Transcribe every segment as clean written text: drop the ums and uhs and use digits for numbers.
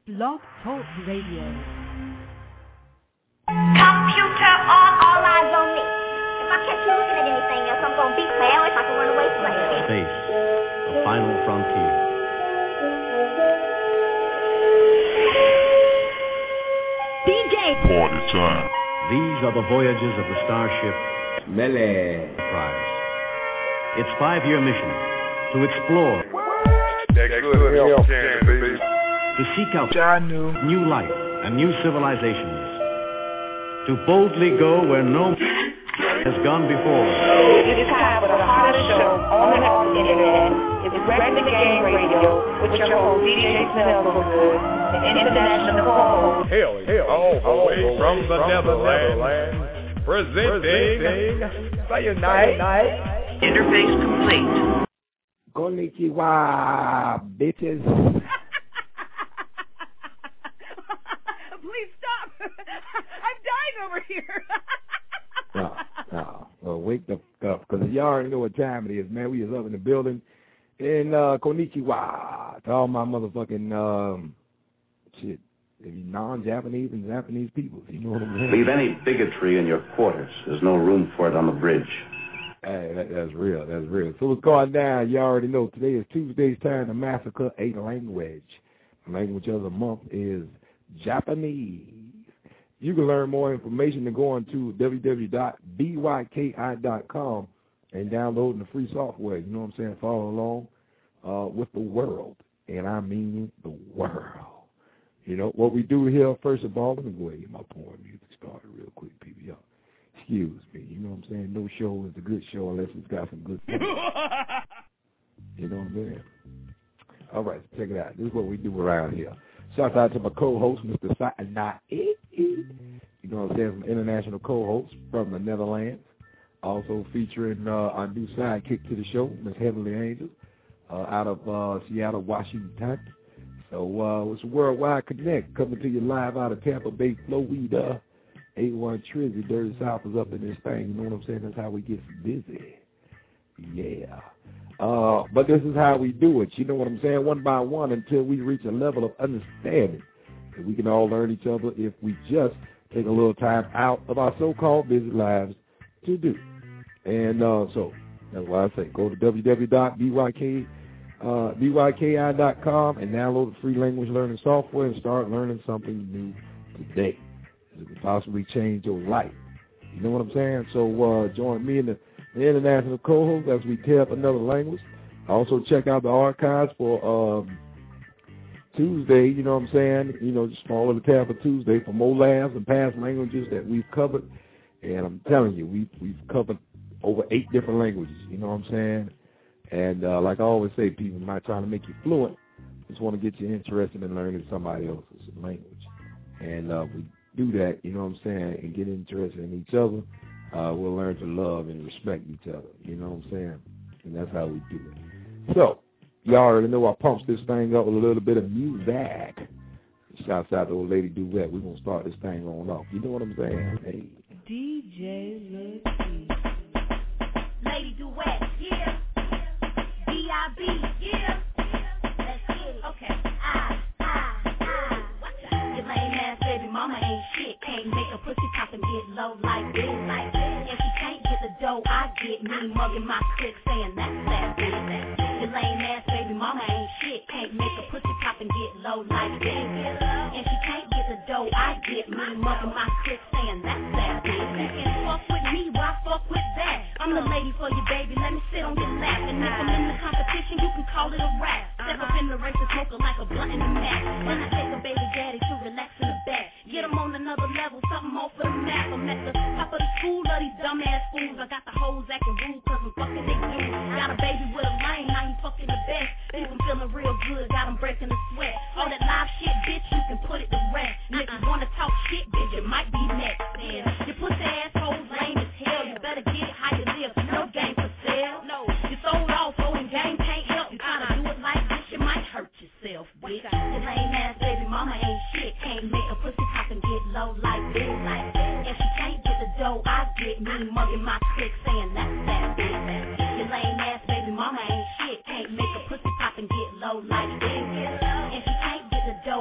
Blog Talk Radio. Computer on, all eyes on me. If I catch you looking at anything else, I'm going to beat my ass. I can run away from it. Space, the final frontier. DJ! Party time. These are the voyages of the starship Melee Prize. Its 5-year mission to explore, to seek out new life and new civilizations, to boldly go where no has gone before. It's time for the hottest show on the internet. It's Renegade Radio with your host DJ Snellgood, the international co-host. Hail, all the way from the Netherlands, presenting Sayonara. Interface complete. Konnichiwa, bitches. Please stop. I'm dying over here. No. Well, wake the fuck up, because you already know what time it is, man. We is up in the building. And konnichiwa to all my motherfucking, non-Japanese and Japanese people. You know what I'm saying? Leave any bigotry in your quarters. There's no room for it on the bridge. Hey, that's real. That's real. So what's going down? You already know. Today is Tuesday's time to massacre a language. The language of the month is Japanese. You can learn more information by going to www.byki.com and downloading the free software. You know what I'm saying? Follow along with the world. And I mean the world. You know, what we do here, first of all, let me go ahead and get my porn music started real quick, people. Y'all. Excuse me. You know what I'm saying? No show is a good show unless it's got some good stuff. You know what I'm saying? All right, so check it out. This is what we do around here. Shout out to my co-host, Mr. Sayonara. You know what I'm saying? Some international co-hosts from the Netherlands. Also featuring our new sidekick to the show, Miss Heavenly Angel, out of Seattle, Washington. So it's a Worldwide Connect coming to you live out of Tampa Bay, Florida. 81 Trizzy, Dirty South is up in this thing. You know what I'm saying? That's how we get busy. Yeah. But this is how we do it. You know what I'm saying? One by one until we reach a level of understanding that we can all learn each other if we just take a little time out of our so-called busy lives to do. And so that's why I say go to www.byki.com and download the free language learning software and start learning something new today. It could possibly change your life. You know what I'm saying? So join me and the international co-host as we tear up another language. Also check out the archives for Tuesday, you know what I'm saying? You know, just follow the tab for Tuesday for more labs and past languages that we've covered. And I'm telling you, we've covered over 8 different languages, you know what I'm saying? And like I always say, people, I'm not trying to make you fluent. Just want to get you interested in learning somebody else's language. And we do that, you know what I'm saying, and get interested in each other, we'll learn to love and respect each other, you know what I'm saying? And that's how we do it. So, y'all already know I pumps this thing up with a little bit of music. Shouts out to old Lady Duet. We're going to start this thing on off. You know what I'm saying? Hey. DJ Lucky. Lady Duet, yeah. B.I.B., yeah. Let's get it. Okay. Your lame ass baby mama ain't shit. Can't make a pussy pop and get low like this. If she can't get the dough, I get me mugging my click saying that's that bitch. Your lame ass baby mama ain't shit. Can't make a pussy pop and get low like this. If she can't get the dough, I get me mugging my click saying that's that bitch. You can fuck with me, why fuck with that? I'm the lady for you, baby. Let me sit on your lap. And if I'm in the competition, you can call it a rap. Step up in the race and smoke her like a blunt in the mat. Then I take a baby daddy to relax in the back. Get him on another level, something more for the map. I'm at the top of the school of these dumbass fools. I got the hoes acting rude cause I'm fucking they dudes. Got a baby with a lane, now you fucking the best. Think I'm feeling real good, got him breaking the sweat. All that live shit, bitch, you can put it to rest. And if you wanna talk shit, bitch, it might be next. Man, your pussy assholes lame as hell. You better get it how you live. No game for sale. No, you sold off, so in game can't help. You tryna do it like this, you might hurt yourself, bitch. Your lame ass baby mama ain't shit. Can't make a pussy pop and get low like this. If she can't get the dough, I get me mugging my click saying that's that bitch. Your lame ass baby mama ain't shit. Can't make a pussy pop and get low like this. If she can't get the dough,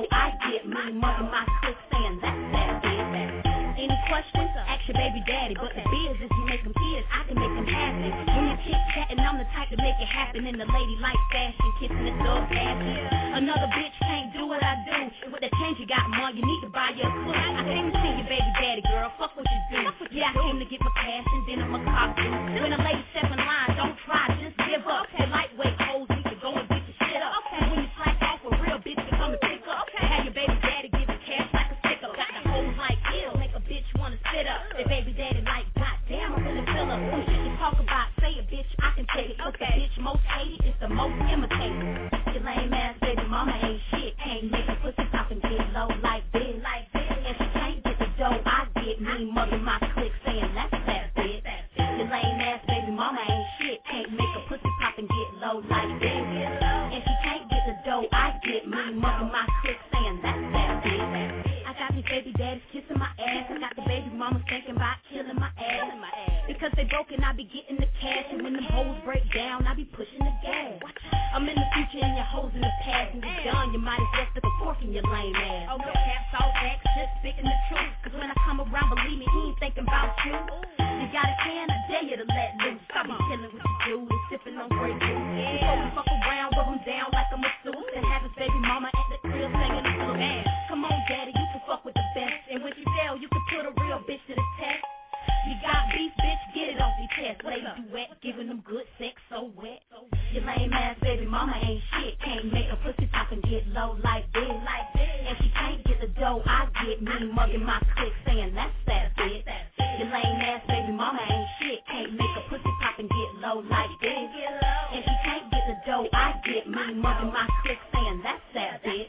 dough I get. Me mugging my click saying that's that bitch. Any questions? Ask your baby daddy. But the biz is you make them kids, I can make them happy. When you chit chatting, I'm the type to make it happen. In the lady like fashion, kissing the dog asses. Another bitch can't do what I do. With the change you got, mom, you need to buy your clue. I came to see your baby daddy, girl. Fuck what you do. Yeah, I came to get my cash and then I'm a cop too. When a lady step in line, don't try, just give up. Your lightweight hoes need to go and get your shit up. When you slack off a real bitch to come and pick up. Have your baby daddy give you cash like a sticker. Got the hoes like ill, make a bitch wanna sit up. Their baby daddy like, goddamn, I'm really fill up. Some shit you talk about, say a bitch, I can take it. Cause the bitch most hated is the most imitated. Your lame ass baby mama ain't shit. Can't make a pussy pop and get low like this. And she can't get the dough I get. Me mugging my click saying that's that bitch. Your lame ass baby mama ain't shit. Can't make a pussy pop and get low like this. And she can't get the dough I get. Me mugging my click saying that's that bitch. I got these baby daddies kissing my ass. I got the baby mamas thinking about killing my ass. Because they broken, I be getting the cash. And when them hoes break down, I be pushing the gas. I'm in the future and your hoes in the past. And you're done, you might as well stick a fork in your lame ass. Oh, no caps, all facts, just spitting the truth. Cause when I come around, believe me, he ain't thinking about you. You got a can, I dare you to let loose. I be chilling with your dude and sipping on Grey Goose. Before we fuck around, rub him down like a masseuse. And have his baby mama at the crib singing the blues. Come on, daddy, you can fuck with the best. And when you fail, you can put a real bitch to the test. You got beef, bitch, get it off your chest. Lady duet, giving them good sex, so wet. Your lame ass baby mama ain't shit. Can't make a pussy pop and get low like this. And she can't get the dough I get. Me mugging my click saying that's that bitch. Your lame ass baby mama ain't shit. Can't make a pussy pop and get low like this. And she can't get the dough I get. Me mugging my click saying that's that bitch.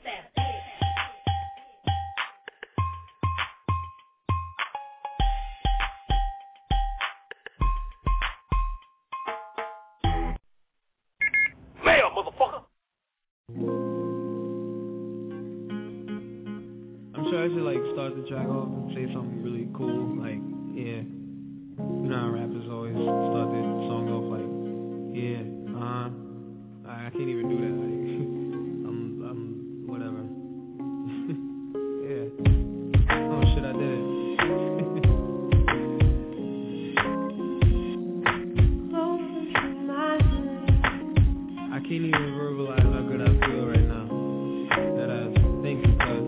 Mail, motherfucker! I'm sure I should like start the track off and say something really cool, like, yeah. You know how rappers always start their song off like, yeah, I can't even do that, like, I'm whatever. Yeah. Oh shit, I did it. I can't even verbalize how good I feel right now. That I think because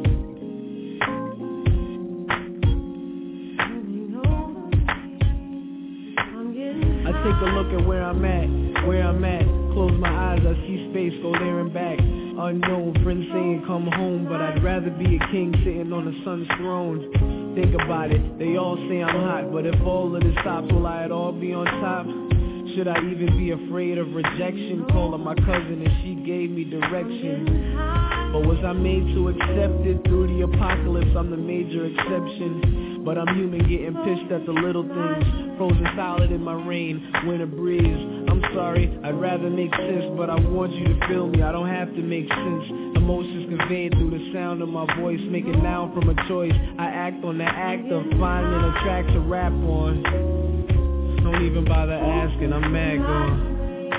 I take a look at where I'm at. Close my eyes, I see space, go there and back. Unknown, friends saying come home, but I'd rather be a king sitting on the sun's throne. Think about it, they all say I'm hot, but if all of this stops, will I at all be on top? Should I even be afraid of rejection? Call her my cousin and she gave me direction. But was I made to accept it? Through the apocalypse, I'm the major exception. But I'm human, getting pissed at the little things. Frozen solid in my rain, winter breeze. I'm sorry, I'd rather make sense, but I want you to feel me, I don't have to make sense. Emotions conveyed through the sound of my voice. Make it now from a choice. I act on the act of finding a track to rap on. Don't even bother asking, I'm mad gone.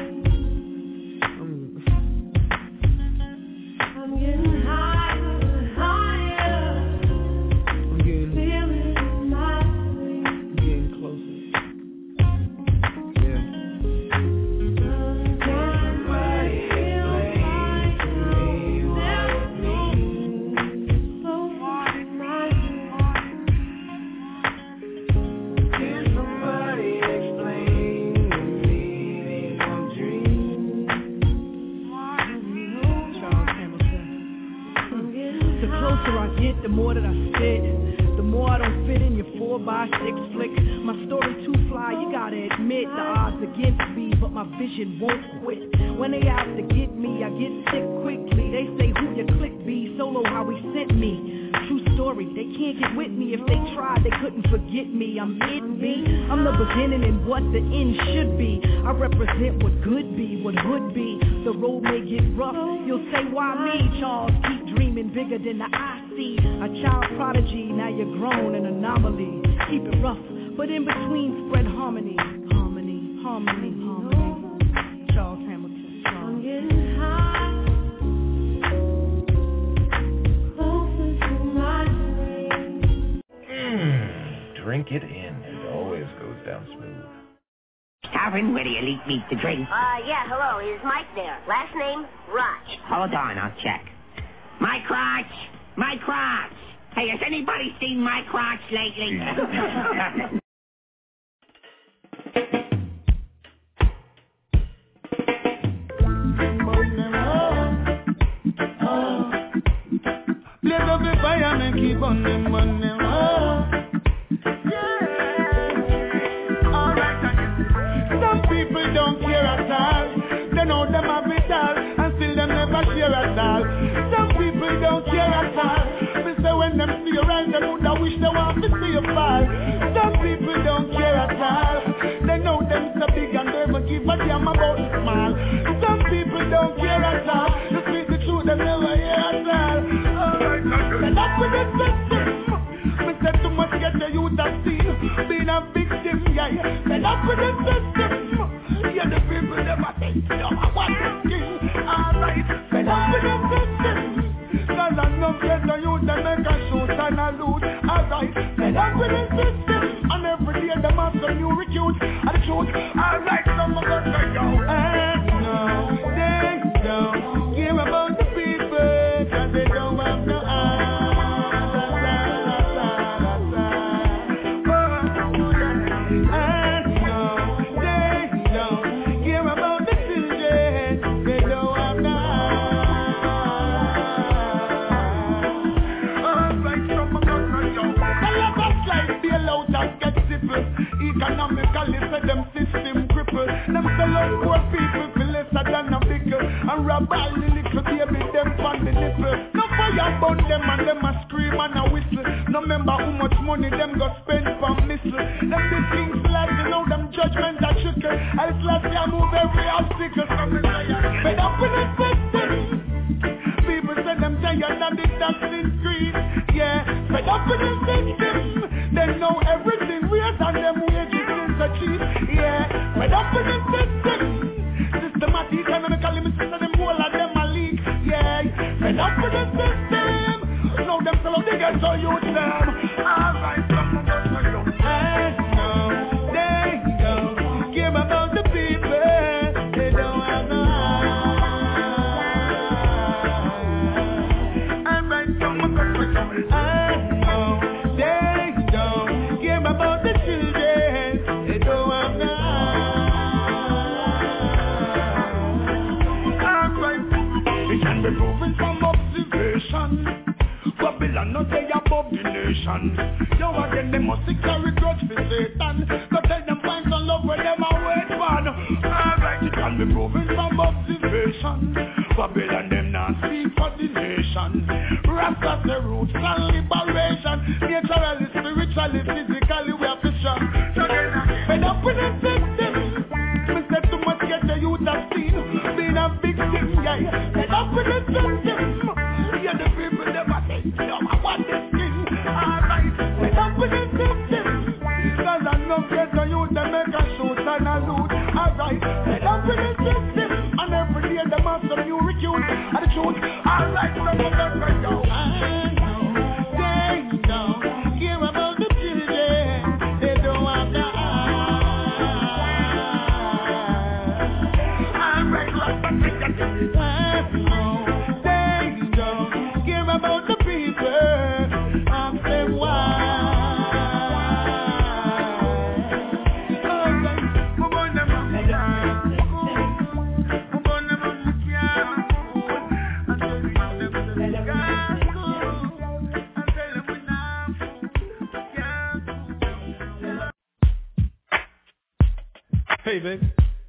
I'm getting higher, higher. I'm getting closer. Yeah. Somebody explain to me what it means. Can somebody the more that I spit, the more I don't fit in your 4x6 flick. My story too fly, you gotta admit the odds against me, but my vision won't quit. When they out to get me, I get sick quickly. They say who your click be, solo how he sent me. True story, they can't get with me. If they tried, they couldn't forget me. I'm it, B. I'm the beginning and what the end should be. I represent what could be, what would be. The road may get rough, you'll say why me? Charles, keep dreaming bigger than the eye see. A child prodigy, now you're grown, an anomaly. Keep it rough, but in between spread harmony. Harmony, harmony, harmony. Charles Hamilton. I'm getting high. Drink it in. It always goes down smooth. Tavern, where do you meet to drink? Yeah, hello. Is Mike there? Last name, Roch. Hold on, I'll check. Mike Roch! Mike Roch! Hey, has anybody seen Mike Roch lately? Blaze up the fire and keep on them. Some people don't care at all. They know them have it all, and still them never share at all. Some people don't care at all. Me say when them see you rise, they would wish they want to see you fall. Some people don't care at all. They know them so big and they never give a damn about the small. Some people don't care at all. To speak the truth, they never hear at all. Fed up with the system. Me say too much get the youth at sea. Being a victim, yeah. Fed up with the system. Yeah, the people never think they don't want the king. Alright, fed up with the system. Cause I know get the youth, they make a shoot and a loot. Alright, fed up with the system. And every day they have some new recruits. And the truth, alright, some of us are yo. And no, they don't care about the people. Cause they don't have no eyes. Economically, say them system cripple. Them sell out poor people for lesser than a pickle. And rob all the little baby, them from the nipple. No fire burn them and them a scream and a whistle. No remember how much money them go spend for missile. Them the things like, you know, them judgment are trickle. As last year move every obstacle. Fed up with the system. People say them tired and the tax increase. Yeah, fed up with the system. They know everything weird and them wages is a cheap. Yeah, fed up with the system. Systematic economically, me say them whole of them a leak. Yeah, fed up with the system. Now them sell out the ghetto youth them. Alright, some of us are young. And no, they don't care about the people. They don't have no eyes. Alright, some of us are young. And no, they don't care about the children. They don't have no eyes. Alright, it can be proven from observation. Babylon not say above the nation. Yo again they must carry grudge for Satan. Go tell them find some love where them a wait for. Alright, it can be proven from observation. Babylon them not speak for the nation. Rasta the roots and liberation. Naturally, spiritually, physically we are strong. Fed up with the system. Me say too much get the youth have seen. Being a victim, yeah. Fed up with the system. Yeah, the people never think they don't want this thing. Alright, fed up with the system. Cause I know get the youth, they make a shoot and a loot. Alright, fed up with the system. And every day they have some new recruit. And the truth, alright, some of them can go. They don't care about the children. They don't have the eyes. Alright, let's take it. About the people, I'm saying why. Hey, baby.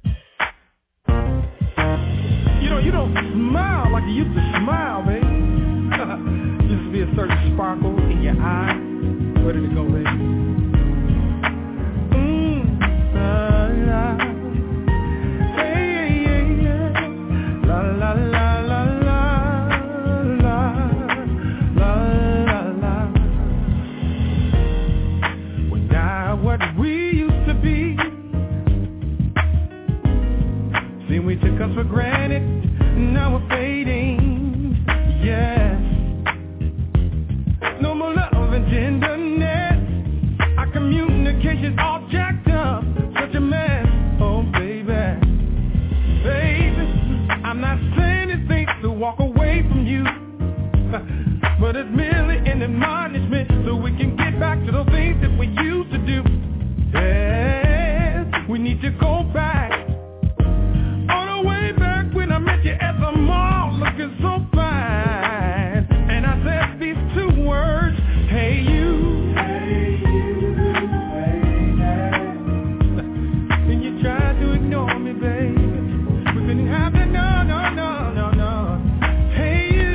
You don't smile like you used to smile, baby. Used to be a certain sparkle in your eye. Where did it go, baby? Hey, la la la la la la la la. We're not what we used to be. See, we took us for granted. Now we're fading. Yes. No more love and tenderness. but it's merely an admonishment so we can get back to the things that we used to do. Yes, we need to go back. On the way back when I met you at the mall, looking so fine, and I said these two words, hey you, hey you, baby. And you tried to ignore me, baby. We couldn't have that, no. Hey you,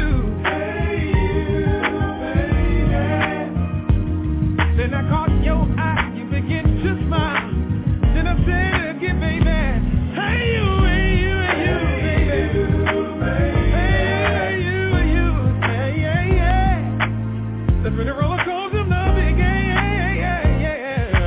baby. Then I caught your eye, you begin to smile. Then I said again, baby, hey you, baby. Hey you, yeah. Let's really roller coaster of love again, yeah.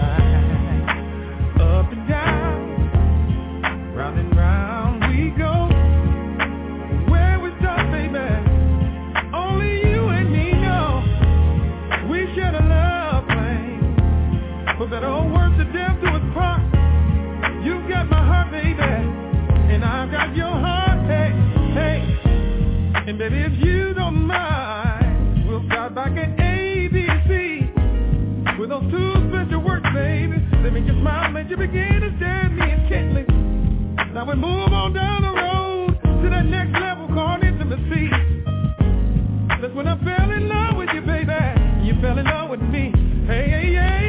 Up and down, round and round we go. Where we start, baby, only you and me know. We share a love flame, but that old words to death do us part. You got my heart, baby, and I've got your heart, hey. And baby, if you don't mind, we'll start back at ABC with those two special words, baby. Let me just smile, let you begin to stare at me intently. Now we move on down the road to that next level called intimacy. That's when I fell in love with you, baby. You fell in love with me. Hey.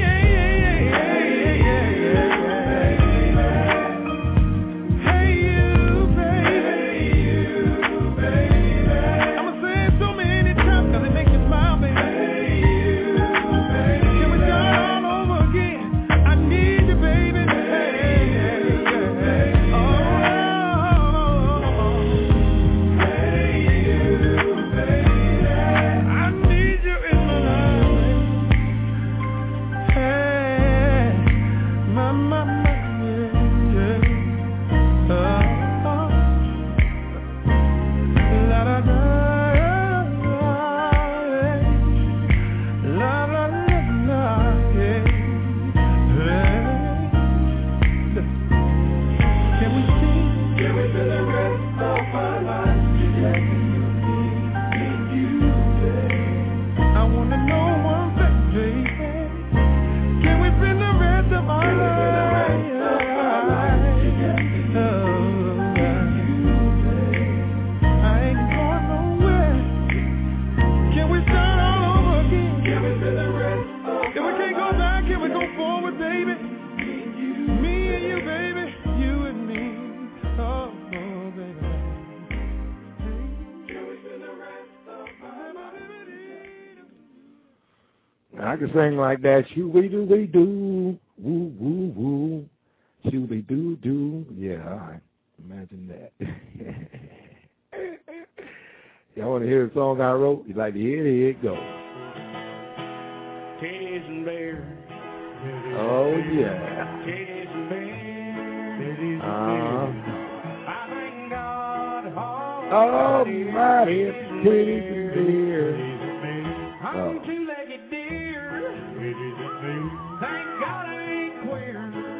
I can sing like that. Shoo-wee-doo-wee-doo. Woo-woo-woo. Shoo-wee-doo-doo. Yeah, all right. Imagine that. Y'all want to hear the song I wrote? You'd like to hear it? Here it goes. Teddies and bears. Oh, yeah. Teddies and bears. I thank God almighty teddies and bears. I'm two-legged deer. Thank God I ain't queer.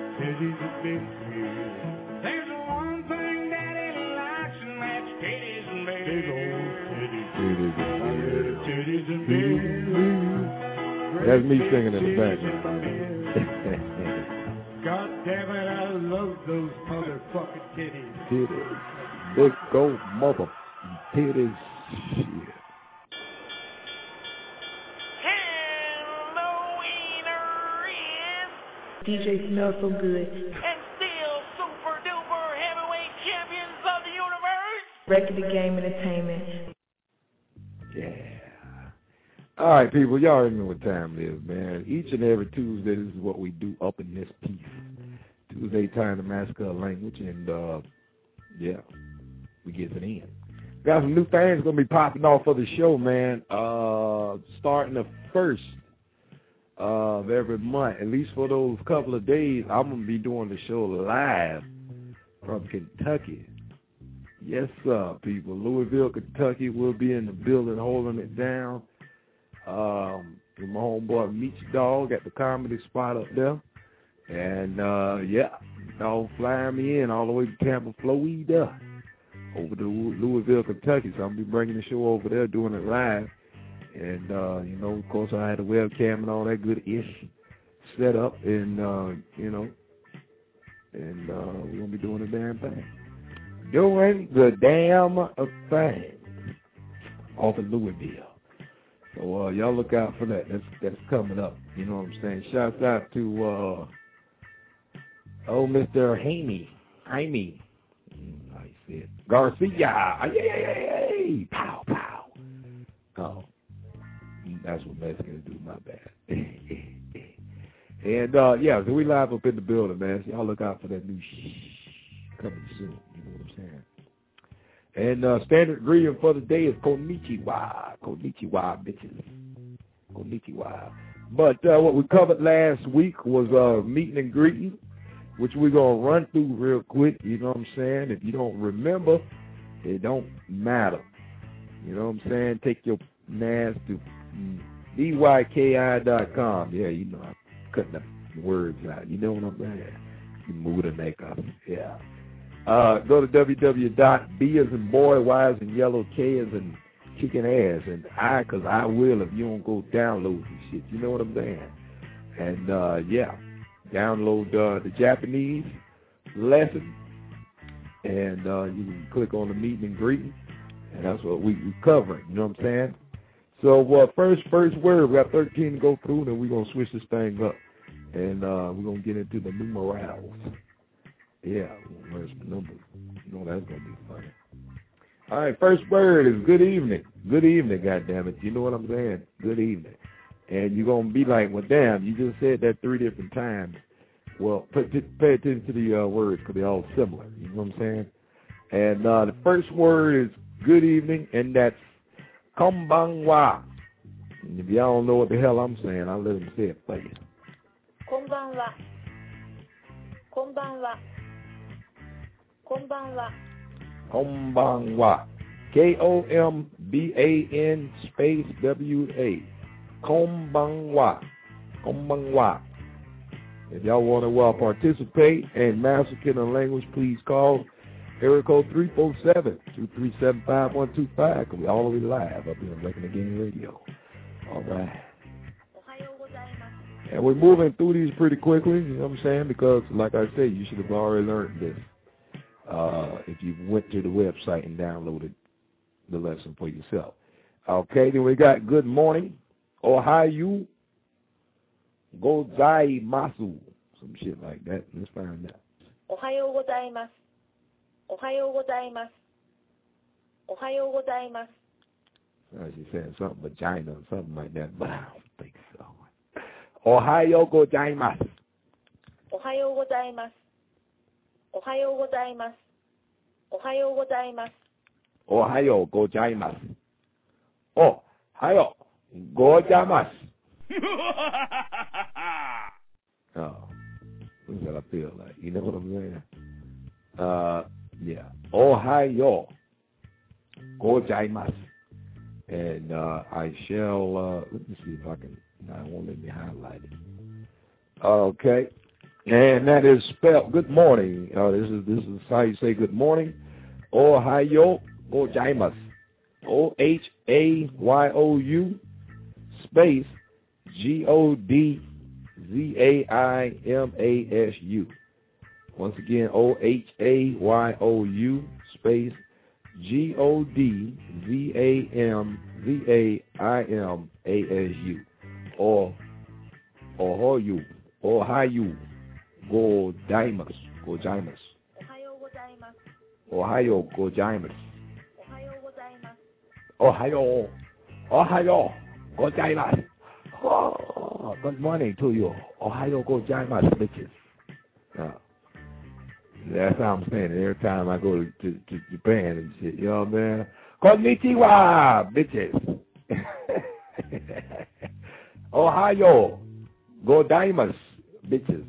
There's one thing Daddy likes, and that's teddies and bears. Teddies and bears. That's me singing in the background. God damn it, I love those motherfucking titties. Titties. Big old mother titties. Shit. DJ smells so good. And still super duper heavyweight champions of the universe. Record the Game Entertainment. Yeah. All right, people, y'all already know what time it is, man. Each and every Tuesday, this is what we do up in this piece. Tuesday time to massacre a language, and yeah, we get it in. Got some new things going to be popping off for the show, man. Starting the 1st of every month, at least for those couple of days, I'm going to be doing the show live from Kentucky. Yes, sir, people. Louisville, Kentucky. We'll be in the building holding it down. With my homeboy Meech Dog at the Comedy Spot up there. And, yeah, dog flying me in all the way to Tampa, Florida, over to Louisville, Kentucky. So I'm going to be bringing the show over there, doing it live. And, you know, of course, I had a webcam and all that good-ish set up, and, you know, and we're going to be doing the damn thing. Doing the damn thing off of Louisville. So y'all look out for that. That's coming up. You know what I'm saying? Shouts out to Mr. Jaime. I said Garcia. Yay! Pow pow. Oh, that's what Mexicans do. My bad. And yeah, so we live up in the building, man. So y'all look out for that new coming soon. You know what I'm saying? And standard ingredient for the day is konnichiwa. Konnichiwa, bitches. Konnichiwa. But what we covered last week was meeting and greeting, which we're going to run through real quick. You know what I'm saying? If you don't remember, it don't matter. You know what I'm saying? Take your NAS to dyki.com. Yeah, you know, I'm cutting the words out. You know what I'm saying? You move the makeup. Yeah. Go to www.b as in boy, y as in yellow, k as in kicking ass, and I, because I will if you don't go download this shit. You know what I'm saying? And, yeah, download the Japanese lesson, and you can click on the meeting and greeting, and that's what we covering. You know what I'm saying? So, first word, we got 13 to go through, and then we're going to switch this thing up, and we're going to get into the numerals. Yeah, where's the number? You know, that's going to be funny. All right, first word is good evening. Good evening, goddammit. You know what I'm saying? Good evening. And you're going to be like, well, damn, you just said that 3 different times. Well, pay attention to the words because they're all similar. You know what I'm saying? And the first word is good evening, and that's konbanwa. And if y'all don't know what the hell I'm saying, I'll let them say it for you. Konbanwa. Konbanwa. Konbanwa. Konbanwa. Komban space WA. Konbanwa. Konbanwa. If y'all want to participate and master Kitten language, please call area code 347-237-5125 because we're all the way live up here on Breaking the Game Radio. All right. And we're moving through these pretty quickly, you know what I'm saying, because like I said, you should have already learned this if you went to the website and downloaded the lesson for yourself. Okay, then we got good morning, Ohayo gozaimasu, some shit like that. Let's find out. Ohayo gozaimasu. Ohayo gozaimasu. Ohayo gozaimasu. She's saying something vagina or something like that, but I don't think so. Ohayo gozaimasu. Ohayo gozaimasu. Ohayo gozaimasu. Ohayo gozaimasu. Ohayo gozaimasu. Ohayo gozaimasu. Oh, that's what I feel like. You know what I'm saying? Yeah. Ohayo gozaimasu. And I shall, let me see if I can, no, it won't let me highlight it. Okay. And that is spelled good morning. This is how you say good morning. Ohayo gozaimasu. OHAYOU space GODZAIMASU. Once again, OHAYOU space GODZAIMASU. Or Ohayo gozaimasu. Gozaimasu. Ohayo gozaimasu. Ohayo gozaimasu. Oh, good morning to you. Ohayo gozaimasu, bitches. That's how I'm saying it every time I go to Japan and shit. You know what I'm saying? Konnichiwa, bitches. Ohayo gozaimasu, bitches.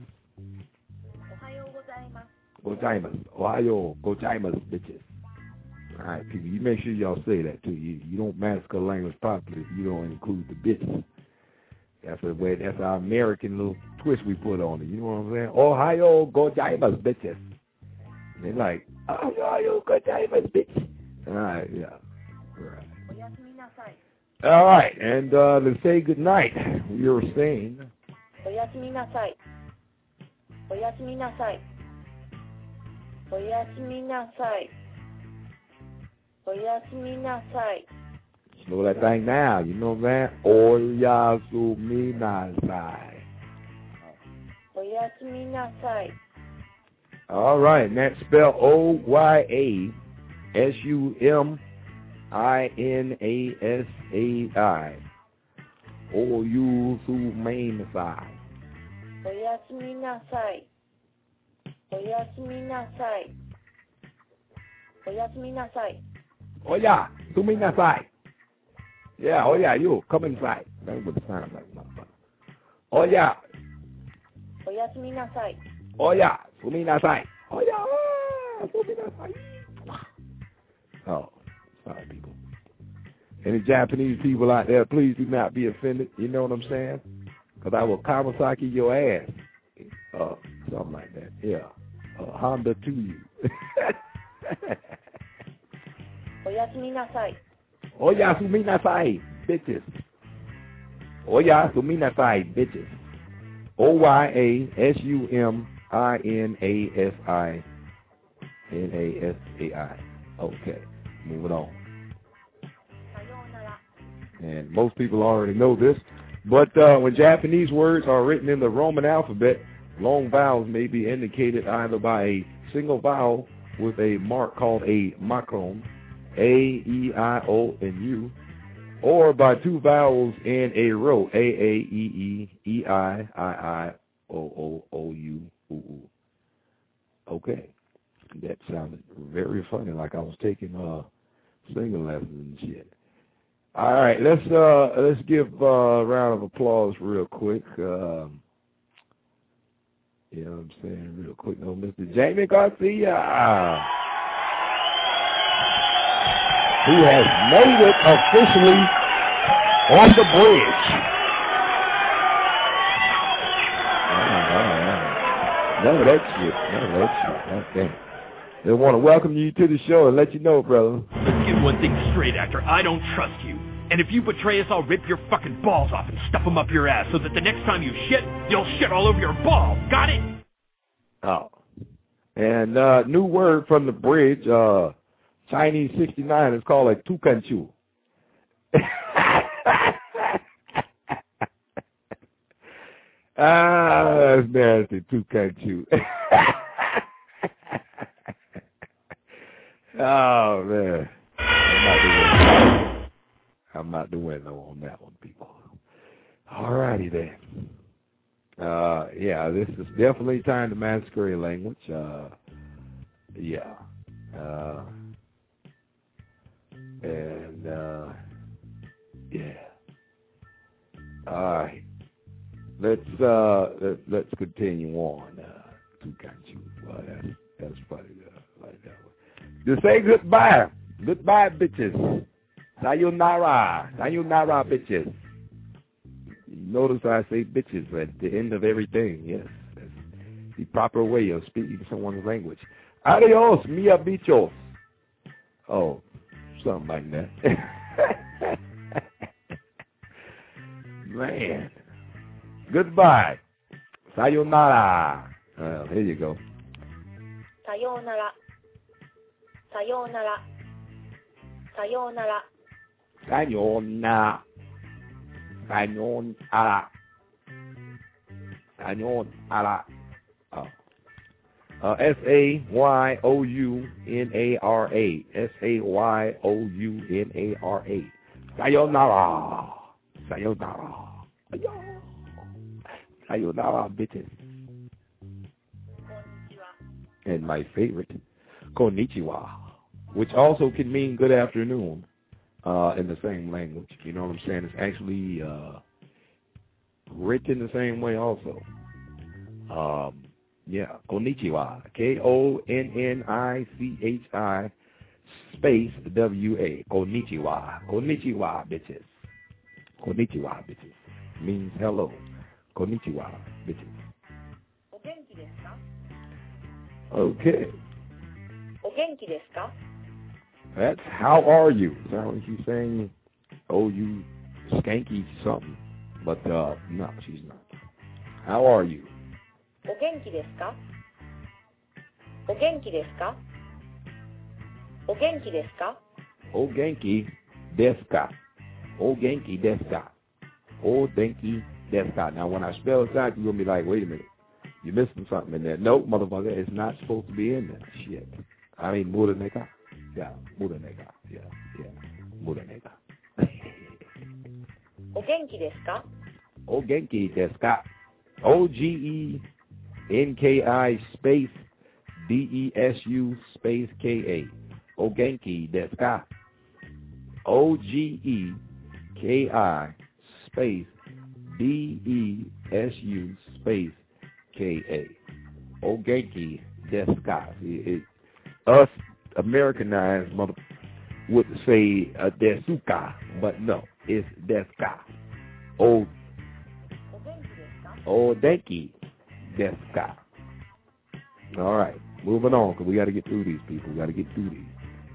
Gozaimasu. Ohayo gozaimasu, bitches. All right, people, you make sure y'all say that too. You don't massacre language properly if you don't include the bitches. That's our American little twist we put on it. You know what I'm saying? Ohayo gozaimasu, bitches. And they're like, Ohayo gozaimasu, bitch. All right, yeah. Right. All right, and to say good night, we were saying. おやすみなさい。おやすみなさい。おやすみなさい。おやすみなさい。 Slow that thing down, you know that? Oyasu-mi-na-sai. おやすみなさい。 All right, and that's spelled O-Y-A-S-U-M-I-N-A-S-A-I. Oyusu-mi-na-sai. おやすみなさい。おやすみなさい。おやすみなさい。 Oya-su-mi-na-sai. Yeah, oh yeah, you come inside. That's what it sounds like, motherfucker. Oh yeah. おやすみなさい。 Oh yeah, suminasai. Oh yeah, suminasai. Oh, sorry, people. Any Japanese people out there, please do not be offended. You know what I'm saying? Because I will Kawasaki your ass. Something like that. Yeah. Honda to you. おやすみなさい。 Oh yeah, suminasai, bitches. Oh yeah, suminasai, bitches. O-Y-A-S-U-M-I-N-A-S-I-N-A-S-A-I. Okay, moving on. And most people already know this, but when Japanese words are written in the Roman alphabet, long vowels may be indicated either by a single vowel with a mark called a makron, A-E-I-O, and U, or by two vowels in a row, A-A-E-E, E-I-I-I-O-O-O-U, U-U. Okay. That sounded very funny, like I was taking singing lessons and shit. All right, let's give a round of applause real quick. You know what I'm saying? Real quick. Oh, Mr. Jamie Garcia, who has made it officially on the bridge. None of that shit. Okay. They want to welcome you to the show and let you know, brother. Let's get one thing straight, Actor. I don't trust you. And if you betray us, I'll rip your fucking balls off and stuff them up your ass so that the next time you shit, you'll shit all over your balls. Got it? Oh. And new word from the bridge, Chinese 69 is called a tukanchu. That's nasty, tukanchu. Oh, man. I'm out the window on that one, people. All righty then. Yeah, this is definitely time to masquerade language. Yeah. And, yeah. All right. Let's continue on. Tukanchu. Well, that's funny. Like that one. To say goodbye. Goodbye, bitches. Sayonara. Sayonara, bitches. Notice I say bitches at the end of everything. Yes. That's the proper way of speaking someone's language. Adios, mia bichos. Oh, something like that. Man. Goodbye. Sayonara. Here you go. Sayonara. Sayonara. Sayonara. Sayonara. Sayonara. Sayonara. Oh. S-A-Y-O-U-N-A-R-A. S-A-Y-O-U-N-A-R-A. Sayonara. Sayonara. Sayonara, bitches. And my favorite, konnichiwa, which also can mean good afternoon in the same language. You know what I'm saying? It's actually written the same way also. Yeah, konnichiwa, K-O-N-N-I-C-H-I space W-A, konnichiwa, konnichiwa, bitches. Konnichiwa, bitches. Means hello. Konnichiwa, bitches. Okay. That's how are you? Is that what she's saying? O-U, Skanky something. But, no, she's not. How are you? お元気ですか？お元気ですか？お元気ですか？ O Genki Deska. O Genki Deska. O Genki Deska. Now, when I spell it out, you're going to be like, wait a minute. You're missing something in there. No, motherfucker, it's not supposed to be in there. Shit. I mean, Mudaneka. Yeah, Mudaneka. Yeah. Mudaneka. お元気ですか？ O Genki Deska. O-G-E-N-K-I space D-E-S-U space K-A. O Genki Deska. O-G-E-K-I space D-E-S-U space K-A. O Genki Deska. Us Americanized mother would say Desuka, but no, it's Deska. O Genki Deska. All right, moving on, because we got to get through these people. We got to get through these.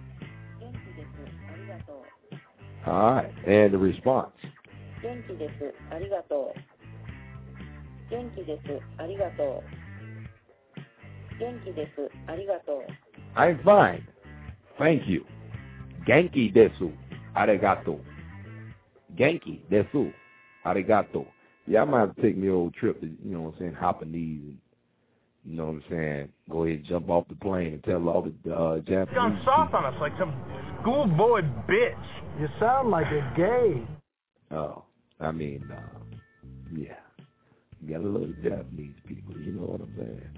All right, and the response. 元気です。ありがとう。元気です。ありがとう。元気です。ありがとう。 I'm fine. Thank you. Genki desu. Arigato. Genki desu. Arigato. Yeah, I might have to take me an old trip to, you know what I'm saying, Japanese and, you know what I'm saying, go ahead and jump off the plane and tell all the Japanese. You've gone soft on us like some schoolboy bitch. You sound like a gay. Oh, I mean, yeah. You gotta love the Japanese people, you know what I'm saying?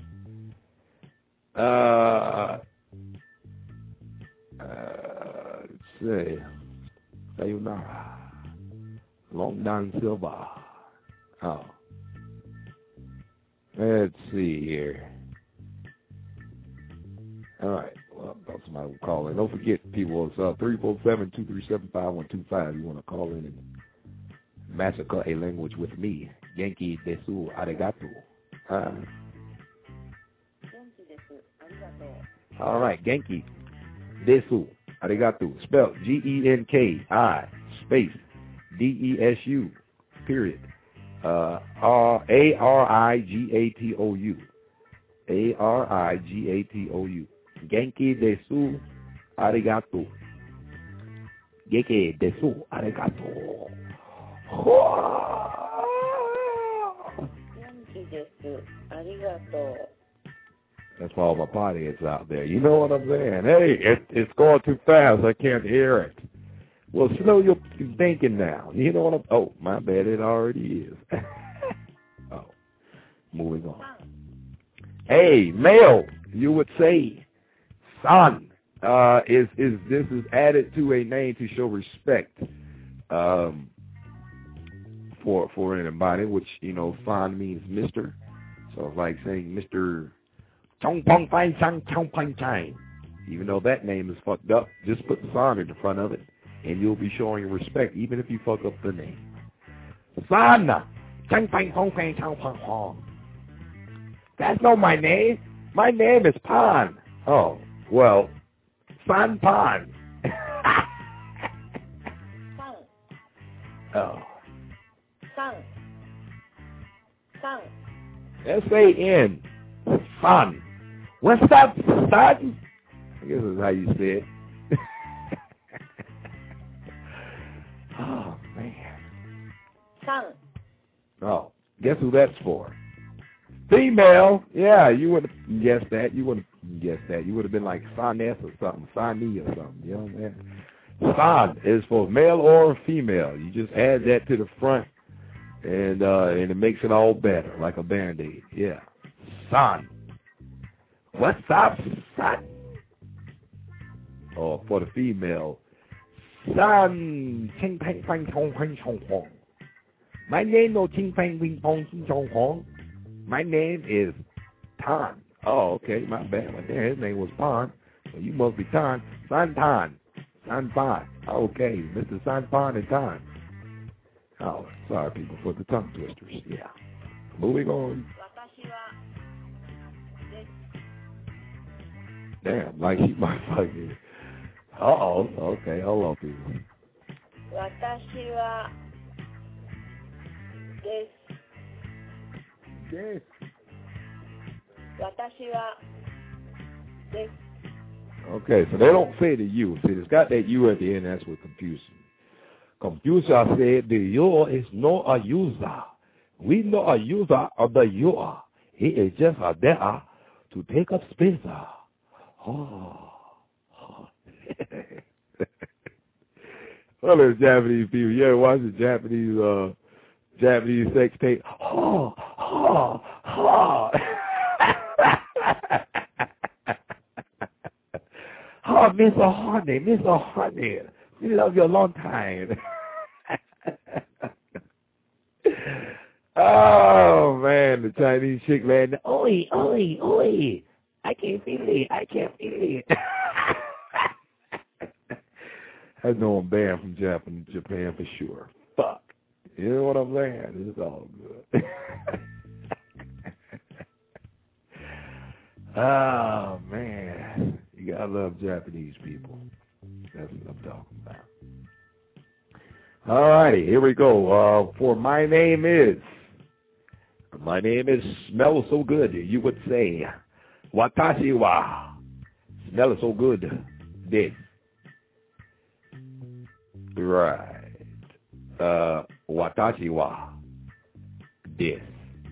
Let's see. Sayonara. Long Don Silva. Oh. Let's see here. All right. Well, I thought somebody would call in. Don't forget, people, it's 347-237-5125. You want to call in and massacre a language with me. Genki desu arigato. All right, Genki desu arigato. Spelled G-E-N-K-I space D-E-S-U period. A-R-I-G-A-T-O-U. A-R-I-G-A-T-O-U. Genki desu arigato. Genki desu arigato. Genki desu arigato. That's for all my partyheads out there. You know what I'm saying? Hey, it's going too fast. I can't hear it. Well, slow your thinking now. You know what I'm... Oh, my bad. It already is. Oh, moving on. Hey, male, you would say son. This is added to a name to show respect for anybody, which, you know, son means Mr. So it's like saying Mr. Chong Pong Fine Chang Chong Pong Chang. Even though that name is fucked up, just put son in the front of it, and you'll be showing respect, even if you fuck up the name. Son, Chang Pang Pong Fang Chang Pong Pong. That's not my name. My name is Pan. Oh, well, San Pan. San. Oh. San. San. S-A-N. Son. What's up, son? I guess that's how you say it. Oh, man. San. Oh, guess who that's for? Female. Yeah, you would have guessed that. You would have guessed that. You would have been like Soness or something, Sonny or something. You know what I'm saying? Son is for male or female. You just add that to the front, and it makes it all better, like a Band-Aid. Yeah. Son. What's up, son? Or for the female, son. Ching pang pang chong pang chong hong. My name no ching pang ping pong ching chong hong. My name is Tan. Oh, okay, my bad. His name was Pan. So you must be Tan. San Tan. San Pan. Okay, Mr. San Pan and Tan. Oh, sorry, people, for the tongue twisters. Yeah. Moving on. Damn, like she might fucking... Uh-oh. Okay, hold on, people. 私はです。 です。 私はです。 Okay, so they don't say the you. See, it's got that you at the end. That's what confuses me. Confucius said the you is not a user. We know a user of the you are. He is just a there to take up space. Oh. Well, there's Japanese people. You ever watch the Japanese sex tape? Oh. Oh, Mr. Honey, we love you a long time. Oh, man, the Chinese chick, man. Oi. I can't feel it. I know I'm banned from Japan for sure. Fuck. You know what I'm saying? It's all good. Oh, man. You gotta love Japanese people. That's what I'm talking about. All righty, here we go. For my name is Smell So Good. You would say, Watashi wa smell so good. This. Right. Watashi wa this.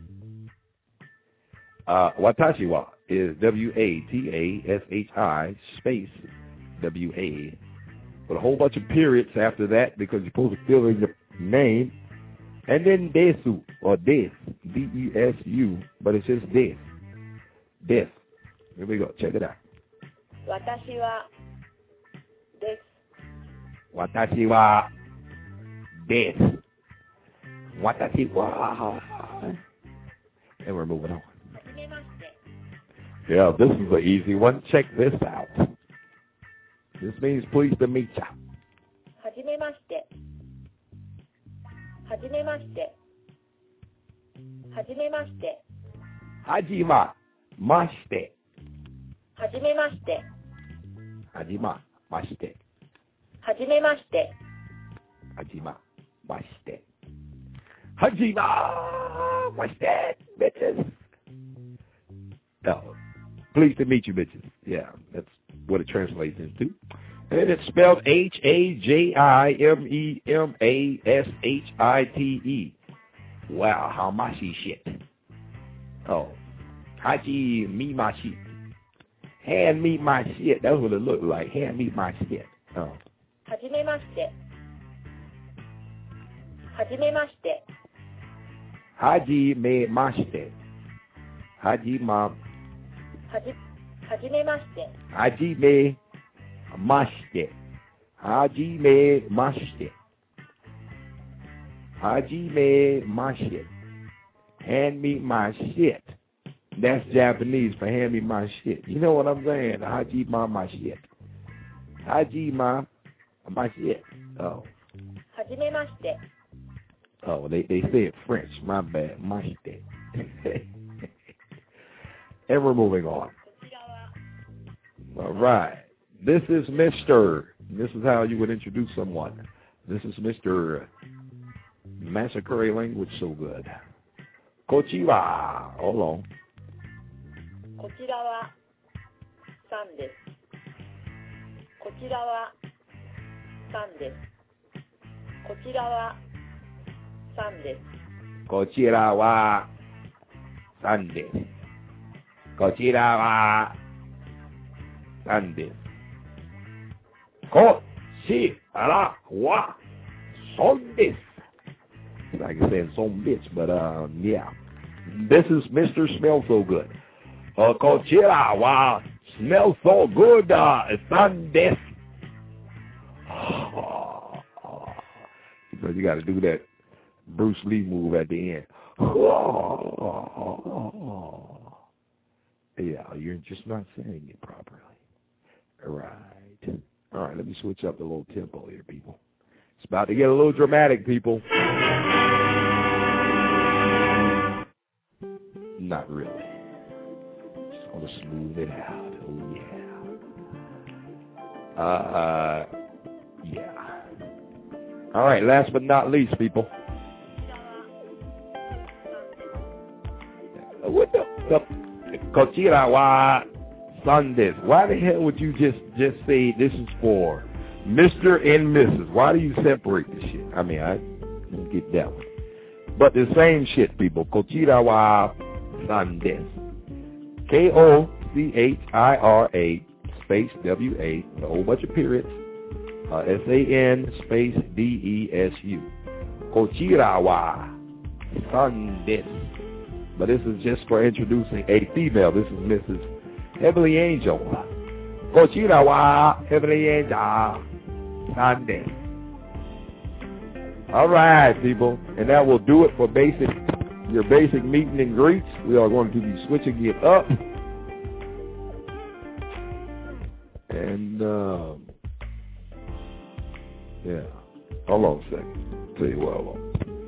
Watashi wa is W-A-T-A-S-H-I space W-A with a whole bunch of periods after that because you're supposed to fill in your name. And then desu or des, D-E-S-U, but it's just des. Des. Here we go. Check it out. Watashi wa des. Watashi wa des. Watashi wa. And we're moving on. Yeah, this is an easy one. Check this out. This means pleased to meet ya. Hajimemashite. Hajimemashite. Hajimemashite. Hajimemashite. Hajimemashite. Hajimemashite. Hajimemashite. Hajimemashite. Hajimemashite, bitches. Oh, pleased to meet you, bitches. Yeah, that's what it translates into. And it's spelled Hajimemashite. Wow, how mashi shit. Oh, Hajimemashite. Hand me my shit. That's what it looked like. Hand me my shit. Oh. Hajimemashite. Hajimemashite. Hajimemashite. Hajimemashite. Hajimemashite. Hajimemashite. Hajimemashite. Hajimemashite. Hand me my shit. That's Japanese for hand me my shit. You know what I'm saying? Hajima my shit. Hajima my shit. Oh. Hajimemashite. Oh, they say it French. My bad. My shit. And we're moving on. All right. This is Mr. This is how you would introduce someone. This is Mr. Massacre Language So Good. Kochiwa. Hold on. こちらはさんです。こちらはさんです。こちらはさんです。 こちらはさんです。こちらはさんです。こちらはさんです。It's like saying some bitch, but yeah. This is Mr. Smell So Good. こちらは smell so good, さんです。Because you got to do that Bruce Lee move at the end. Yeah, you're just not saying it properly. Right. All right, let me switch up the little tempo here, people. It's about to get a little dramatic, people. Not really. Just want to smooth it out. Oh, yeah. Yeah. All right, last but not least, people. What the Kochirawa Sundays? Why the hell would you just say this is for Mr. and Mrs.? Why do you separate this shit? I mean, I don't get that one. But the same shit, people. Kochirawa Sundays. Kochira space W-A, with a whole bunch of periods. S-A-N space D-E-S-U. Kochirawa Sundays. But this is just for introducing a female. This is Mrs. Heavenly Angel. Kochirawa Heavenly Angel Sundays. All right, people. And that will do it for your basic meeting and greets. We are going to be switching it up. And, yeah. Hold on a second. Tell you what, hold on.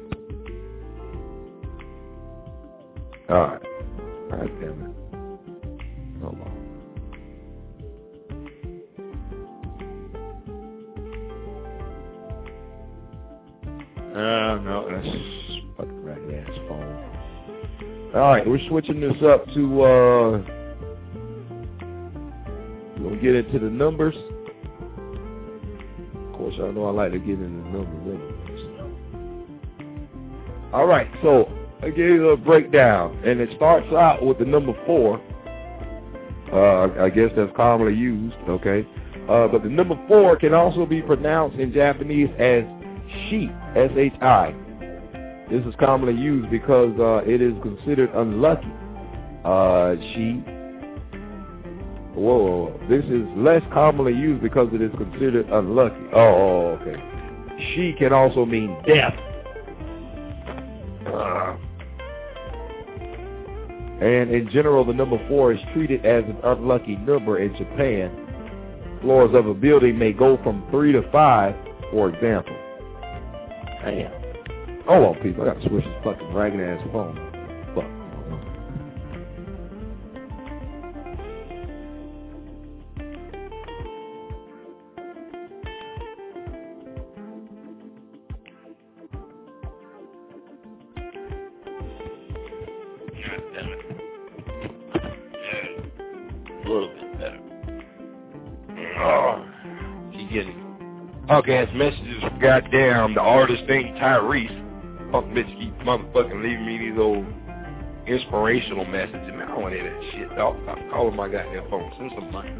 All right. All right, damn it. Hold on. No, that's fucking ragged ass phone. All right, we're switching this up to, we're going to get into the numbers. Of course, I know I like to get into the numbers anyways. All right, so I gave you a breakdown, and it starts out with the number 4. I guess that's commonly used, okay? But the number 4 can also be pronounced in Japanese as shi, S-H-I. This is commonly used because it is considered unlucky. Shi. Whoa. This is less commonly used because it is considered unlucky. Oh, okay. She can also mean death. And in general, the number 4 is treated as an unlucky number in Japan. Floors of a building may go from 3 to 5, for example. Damn. Hold on, people. I got to switch this fucking ragged ass phone. Fuck. Ass messages from goddamn the artist named Tyrese. Fuck bitch keep motherfucking leaving me these old inspirational messages. Man, I don't want to hear that shit, dog. Stop calling my goddamn phone. Send some money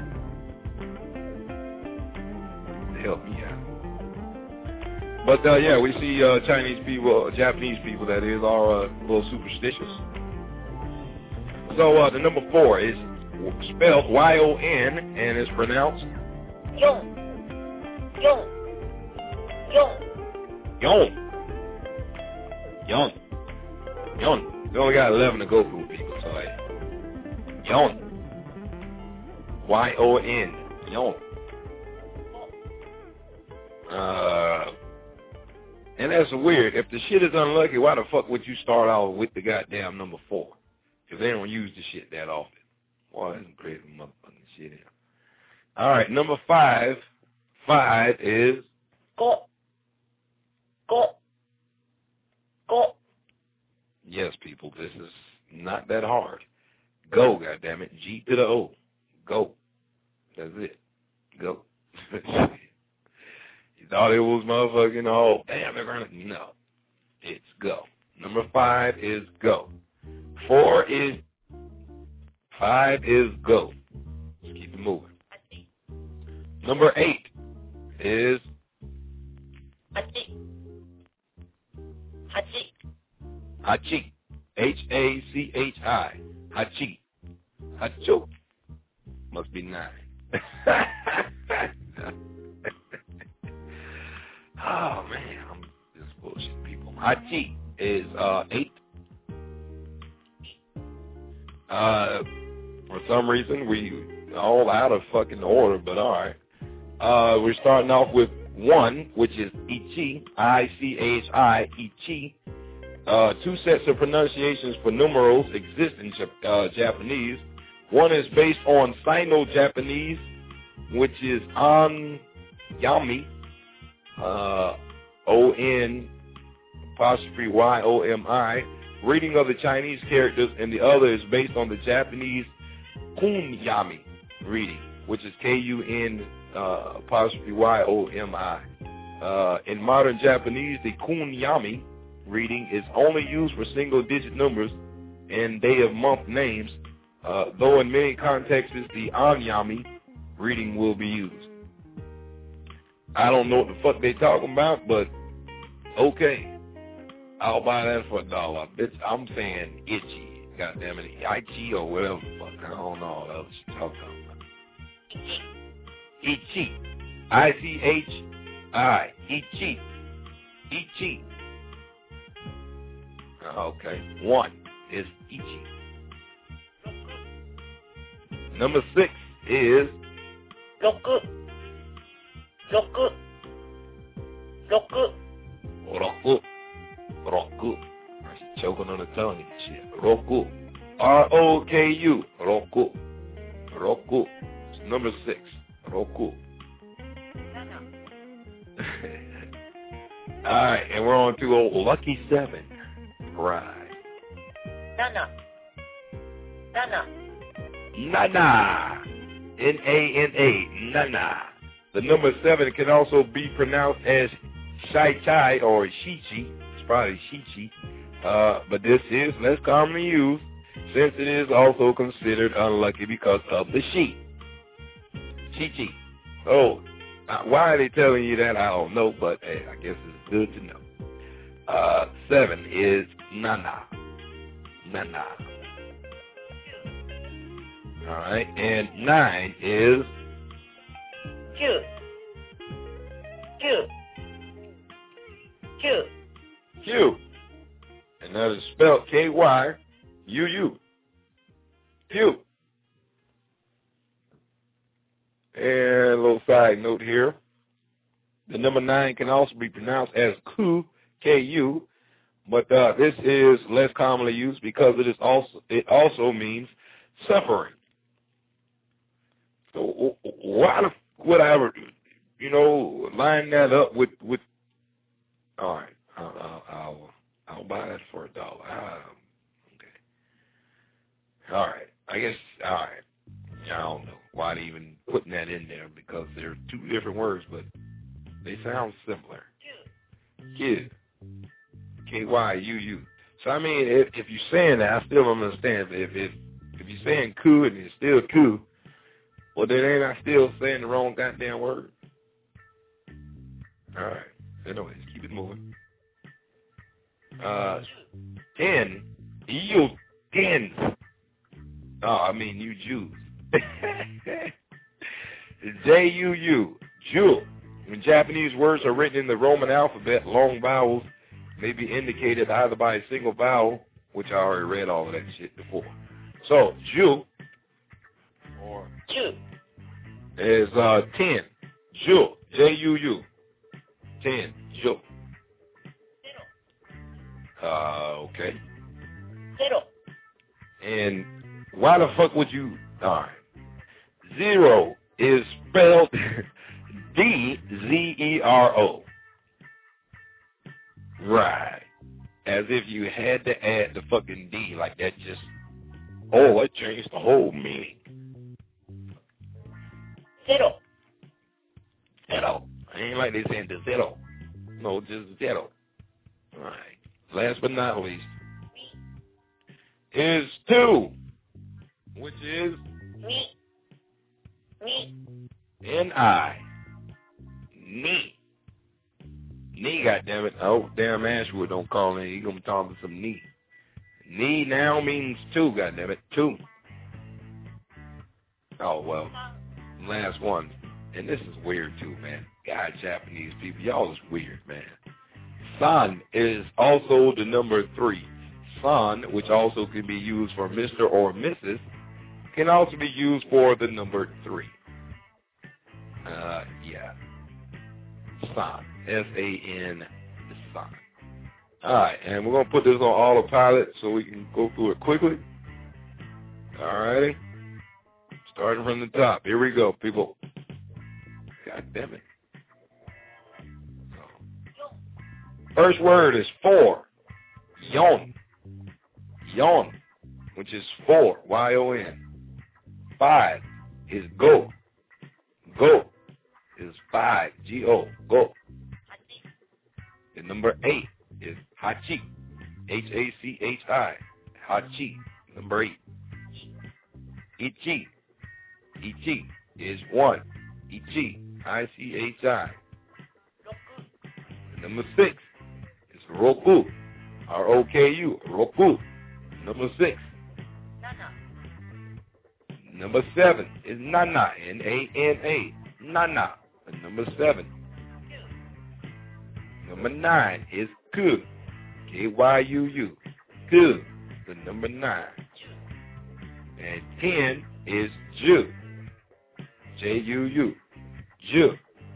to help me out. But yeah, we see Chinese people, Japanese people that is, are a little superstitious. So the number 4 is spelled Y-O-N and is pronounced Yon. Yon. We only got 11 to go through, people, so hey. Yon. Y-O-N. Yon. And that's weird. If the shit is unlucky, why the fuck would you start out with the goddamn number 4? Because they don't use the shit that often. Boy, that's crazy motherfucking shit. All right, number 5. 5 is go. Yes, people, this is not that hard. Go, goddammit. G to the O. Go. That's it. Go. You thought it was motherfucking, oh, damn, they're gonna, no. It's go. Number 5 is go. 5 is go. Let's keep it moving. Number 8 is Hachi. H-A-C-H-I. Hachi. Hachu. Must be 9. Oh, man. I'm just bullshit, people. Hachi is 8. For some reason, we all out of fucking order, but all right. We're starting off with 1, which is Ichi, I-C-H-I, Ichi. 2 sets of pronunciations for numerals exist in Japanese. One is based on Sino-Japanese, which is an, yami. O-N''YOMI, reading of the Chinese characters, and the other is based on the Japanese kunyami reading, which is K-U-N''YOMI. In modern Japanese, the kunyami reading is only used for single-digit numbers and day-of-month names, though in many contexts the anyami reading will be used. I don't know what the fuck they talking about, but okay. I'll buy that for $1. Bitch, I'm saying itchy. Goddamn it, Ichi or whatever the fuck. I don't know all the other shit y'all talking about. Ichi. I-C-H-I. Ichi. Ichi. Okay. 1 is Ichi. Number 6 is Roku. Roku. Roku. Roku. Roku. She's choking on the tongue and shit. Roku. R-O-K-U. Roku. Roku. It's number 6. Roku. Alright, and we're on to old Lucky 7. Right. Nana. Nana. Nana. N-A-N-A. Nana. The number 7 can also be pronounced as Shai-Chai or Shichi. It's probably Shichi. But this is less commonly used since it is also considered unlucky because of the sheep. Shichi. Oh, why are they telling you that? I don't know, but hey, I guess it's good to know. 7 is Nana. Nana. All right, and 9 is Q. Q. Q. Q. And that is spelled K-Y-U-U. Q. And a little side note here. The number 9 can also be pronounced as Ku, K-U, but this is less commonly used because it also means suffering. So why would I ever, line that up with all right, I'll buy that for $1. Okay. All right. I guess, all right. I don't know why they even putting that in there because they're two different words, but they sound similar. Kid. K-Y-U-U. So, I mean, if you're saying that, I still don't understand. If you're saying coup and it's still coup, well, then ain't I still saying the wrong goddamn word? All right. Anyways, keep it moving. 10. You 10. Oh, I mean you Jews. J-U-U. Jew. When Japanese words are written in the Roman alphabet, long vowels may be indicated either by a single vowel, which I already read all of that shit before. So, Jew, or Jew, is 10. Jew. J-U-U. 10. Jew. Okay. 0. And why the fuck would you... All right. 0 is spelled D-Z-E-R-O. Right. As if you had to add the fucking D like that just... Oh, it changed the whole meaning. 0. 0. Ain't like they saying the 0. No, just 0. All right. Last but not least is 2, which is Me. N-I. Knee. Knee, goddammit. Oh, damn Ashwood don't call in. He gonna be talking some knee. Knee now means 2, goddammit. 2. Oh, well. Last one. And this is weird too, man. God, Japanese people, y'all is weird, man. San is also the number 3. San, which also can be used for Mr. or Mrs., can also be used for the number 3. Yeah. San. S-A-N. San. All right, and we're going to put this on autopilot so we can go through it quickly. All righty. Starting from the top. Here we go, people. God damn it. First word is 4. Yon. Yon, which is 4. Y-O-N. 5 is go. Go is 5. G-O. Go. And number 8 is hachi. H-A-C-H-I. Hachi. Number 8. Ichi. Ichi is 1. Ichi. I-C-H-I. Number 6 is roku. R-O-K-U. Roku. Number 6. Number 7 is nana. N-A-N-A. Nana. And number 7. Number 9 is ku. K-Y-U-U. Ku. The number 9. And 10 is ju. J-U-U. Ju.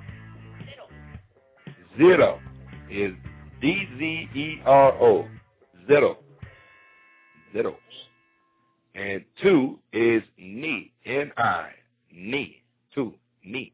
0 is D-Z-E-R-O. Zero. Zeros. And 2 is ni. N-I. Ni. 2. Ni.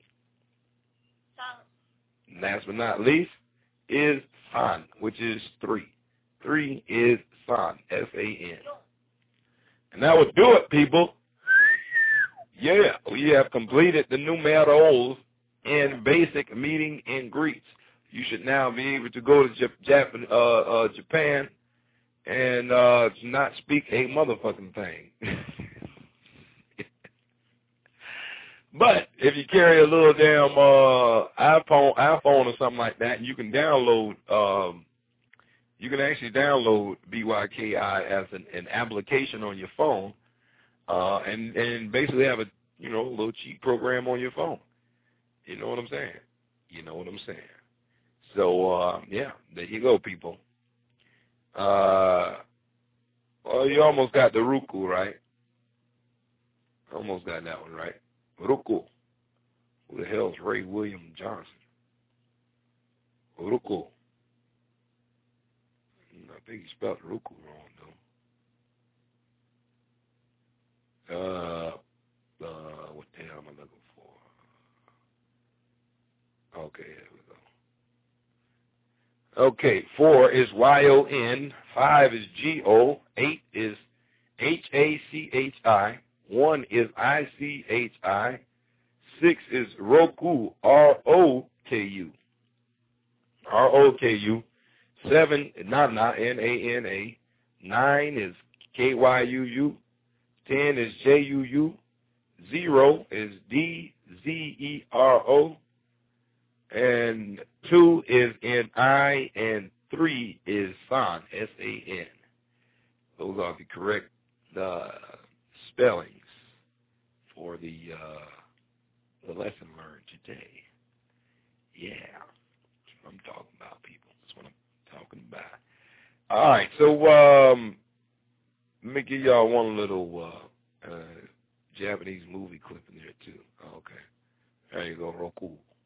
Last but not least is san, which is 3. 3 is san. S-A-N. And that would do it, people. Yeah, we have completed the numerals in basic meeting and greets. You should now be able to go to Japan and not speak a motherfucking thing. But if you carry a little damn iPhone or something like that, you can download. You can actually download BYKI as an application on your phone, and basically have a little cheap program on your phone. You know what I'm saying? You know what I'm saying. So yeah, there you go, people. Well, you almost got the Roku, right? Almost got that one right. Roku. Who the hell's Ray William Johnson? Roku. I think he spelled Roku wrong, though. What the hell am I looking for? Okay, here we go. Okay, 4 is Y-O-N, 5 is G-O, 8 is H-A-C-H-I, 1 is I-C-H-I, 6 is Roku, R-O-K-U, R-O-K-U, 7, Nana, N-A-N-A, 9 is K-Y-U-U, 10 is J-U-U, 0 is D-Z-E-R-O, and 2 is N-I, and 3 is San, S-A-N. Those are the correct spellings for the lesson learned today. Yeah, that's what I'm talking about, people. That's what I'm talking about. All right, so let me give y'all one little Japanese movie clip in there, too. Okay. There you go, Roku.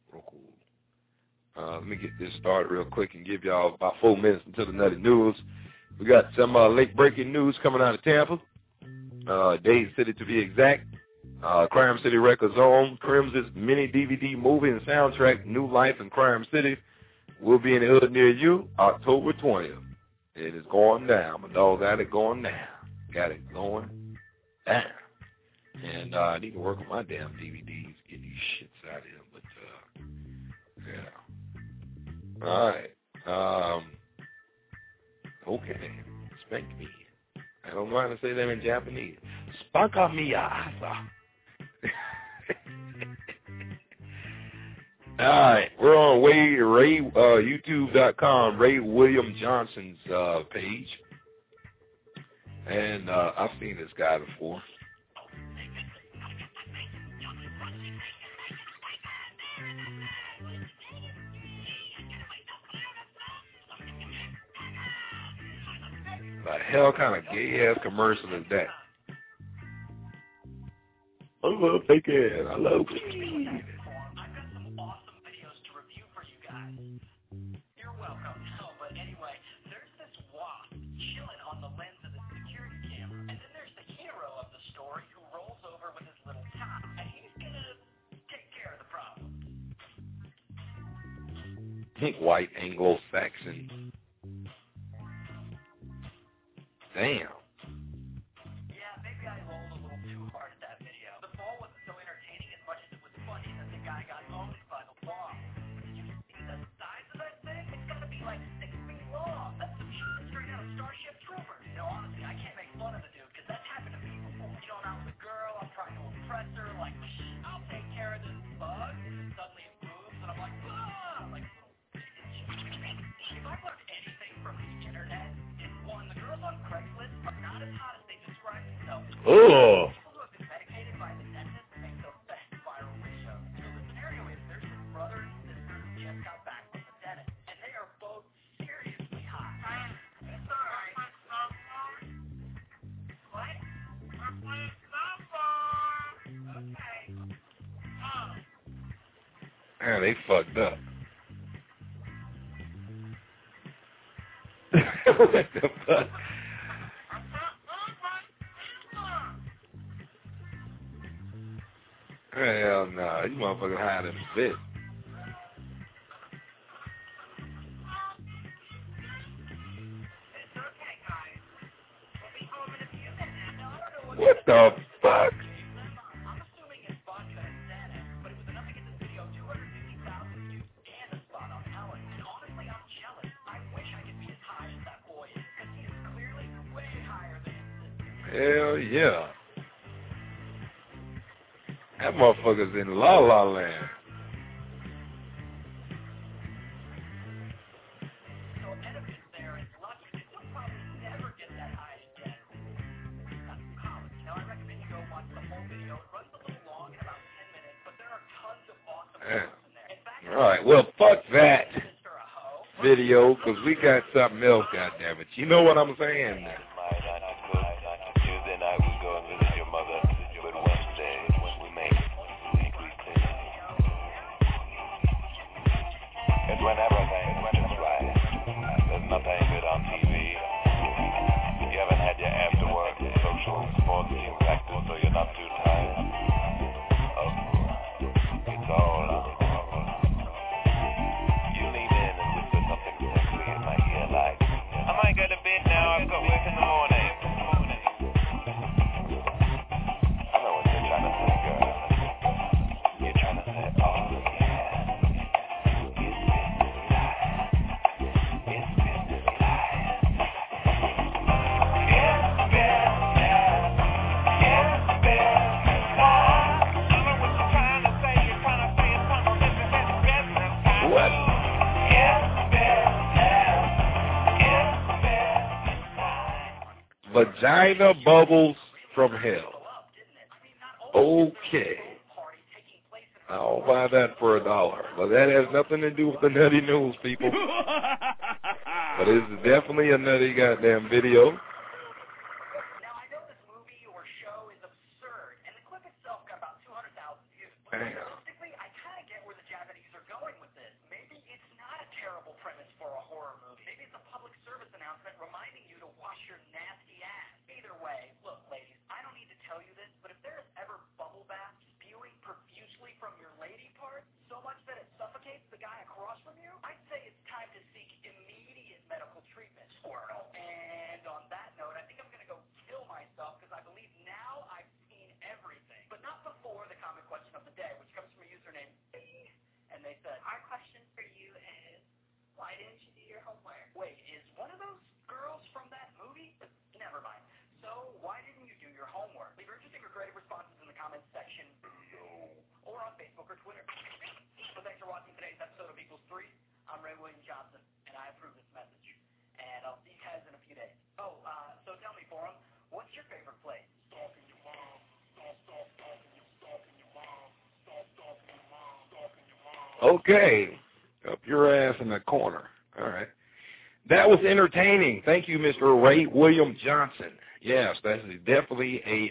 Let me get this started real quick and give y'all about 4 minutes until the nutty news. We got some late-breaking news coming out of Tampa, Dade City to be exact. Crime City Records own Crimson's mini DVD movie and soundtrack, New Life in Crime City, will be in the hood near you October 20th. It is going down. My dog got it going down. Got it going down. And I need to work on my damn DVDs, get these shits out of here. But, yeah. All right. Okay. Spank me. I don't know how to say that in Japanese. Spanka miya asa. All right. We're on YouTube.com, Ray William Johnson's page. And I've seen this guy before. The hell kind of gay-ass commercial is that? I love fake ass. I love weed. I've got some awesome videos to review for you guys. You're welcome. No, but anyway, there's this wasp chilling on the lens of the security camera, and then there's the hero of the story who rolls over with his little top, and he's gonna take care of the problem. White Anglo-Saxon. Damn. Yeah, maybe I rolled a little too hard at that video. The fall wasn't so entertaining as much as it was funny that the guy got owned by the wall. Did you see the size of that thing? It's gotta be like 6 feet long. That's some shit straight out of Starship Troopers. You know, honestly, I can't make fun of the dude, because that's happened to me before. Chilling out with a girl, I'm trying to impress her, like, I'll take care of this bug. And suddenly it moves, and I'm like, ah! I'm like, if I've learned anything from the internet, it's one, the girls on Craigslist are not as hot as they describe themselves. Oh. People who have been medicated by the dentist make the best viral videos. So the scenario is there's this brother and sister who just got back from the dentist, and they are both seriously hot. It's alright. What? We're playing softball. Okay. Man, they fucked up. What the fuck? Hell no, you motherfuckers high than a bitch. What the fuck? I'm assuming it's vodka and Xanax, but it was enough to get this video 250,000 views and a spot on Ellen. And honestly, I'm jealous. I wish I could be as high as that boy is, because he is clearly way higher than his sister. Hell yeah. That motherfucker's in La La Land. So Edison there is lucky. He'll probably never get that high again. That's college. Now I recommend you go watch the whole video. It runs a little long, in about 10 minutes, but there are tons of awesome videos in there. In fact, All right, well, fuck that video, because we got something else, goddammit. You know what I'm saying now. Tuesday night we go and visit your mother, but Wednesday we make weekly clean. And when everything is just right, there's nothing good on TV. You haven't had your after work social sports team practice, so you're not too tired. It's all on. You lean in and whisper something sexy in my ear like, I might go to bed now, I've got work in the morning. I know what you're trying to say, girl. You're trying to say, oh yeah. It's business life. What? Vagina bubbles from hell. Okay. I'll buy that for $1. But that has nothing to do with the nutty news, people. But it's definitely a nutty goddamn video. Now, I know this movie or show is absurd, and the clip itself got about 200,000 views. Damn. Realistically, I kind of get where the Japanese are going with this. Maybe it's not a terrible premise for a horror movie. Maybe it's a public service announcement reminding you to wash your nasty ass. Either way, look, ladies, I don't need to tell you this, but if there is ever bubble bath spewing profusely from your lady part, so much that it suffocates the guy across from you, I'd say it's time to seek immediate medical treatment, Squirtle. And on that note, I think I'm going to go kill myself, because I believe now I've seen everything. But not before the common question of the day, which comes from a username B. And they said, our question for you is, why didn't you do your homework? Wait, is one of those girls from that movie? Never mind. So, why didn't you do your homework? Leave your interesting or creative responses in the comments section below, or on Facebook or Twitter. So thanks for watching today's episode of Equals 3. I'm Ray William Johnson, and I approve this message. And I'll see you guys in a few days. Oh, so tell me, Forum, what's your favorite place? Stalking your mom. Stalking your mom. Stalking your mom. Stalking your mom. Okay. Up your ass in the corner. All right. That was entertaining. Thank you, Mr. Ray William Johnson. Yes, that's definitely a,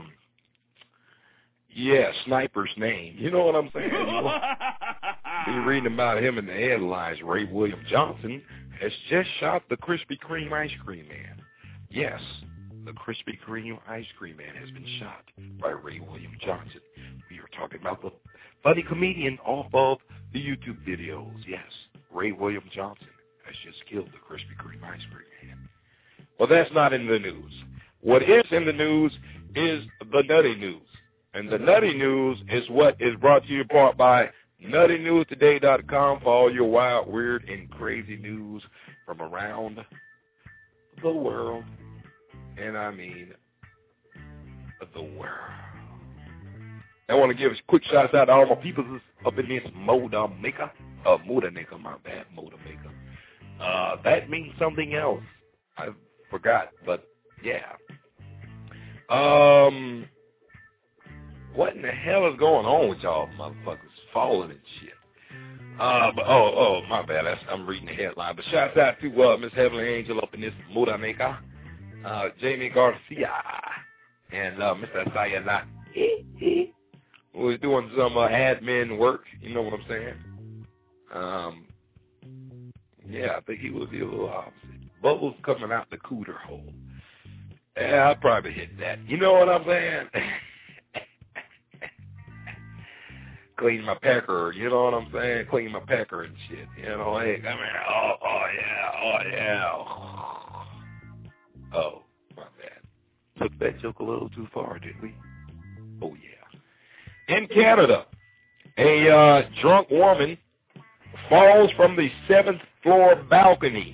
sniper's name. You know what I'm saying? You're reading about him in the headlines. Ray William Johnson has just shot the Krispy Kreme ice cream man. Yes, the Krispy Kreme ice cream man has been shot by Ray William Johnson. We are talking about the funny comedian off of the YouTube videos. Yes. Ray William Johnson has just killed the Krispy Kreme ice cream man. Well, that's not in the news. What is in the news is the nutty news. And the nutty news is what is brought to you in part by nuttynewstoday.com for all your wild, weird, and crazy news from around the world. And I mean the world. I want to give a quick shout out to all my people up in this motor maker. My bad, motor maker. That means something else. I forgot, but yeah. What in the hell is going on with y'all motherfuckers falling and shit? But my bad. I'm reading the headline. But shout out to Miss Heavenly Angel up in this motor maker, Jamie Garcia, and Mr. Sayana, who is doing some admin work. You know what I'm saying? Yeah, I think he will be a little opposite. Bubbles coming out the cooter hole. Yeah, I'll probably hit that. You know what I'm saying? Clean my pecker, you know what I'm saying? Clean my pecker and shit. You know, hey, come here. Oh yeah. Oh, my bad. Took that joke a little too far, did we? Oh yeah. In Canada, a drunk woman falls from the 7th floor balcony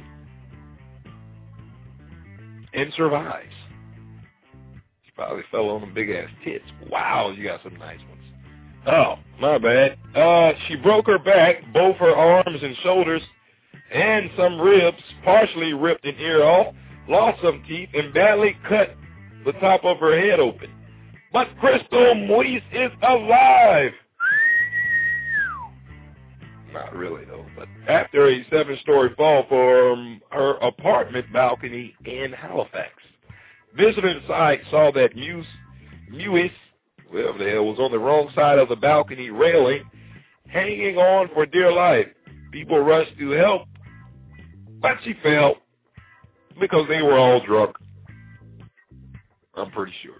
and survives. She probably fell on them big-ass tits. Wow, you got some nice ones. Oh, my bad. She broke her back, both her arms and shoulders, and some ribs, partially ripped an ear off, lost some teeth, and badly cut the top of her head open. But Crystal Moise is alive. Not really, though. But after a 7-story fall from her apartment balcony in Halifax, visitors inside saw that Moise, whoever the hell, was on the wrong side of the balcony railing, hanging on for dear life. People rushed to help, but she fell because they were all drunk. I'm pretty sure.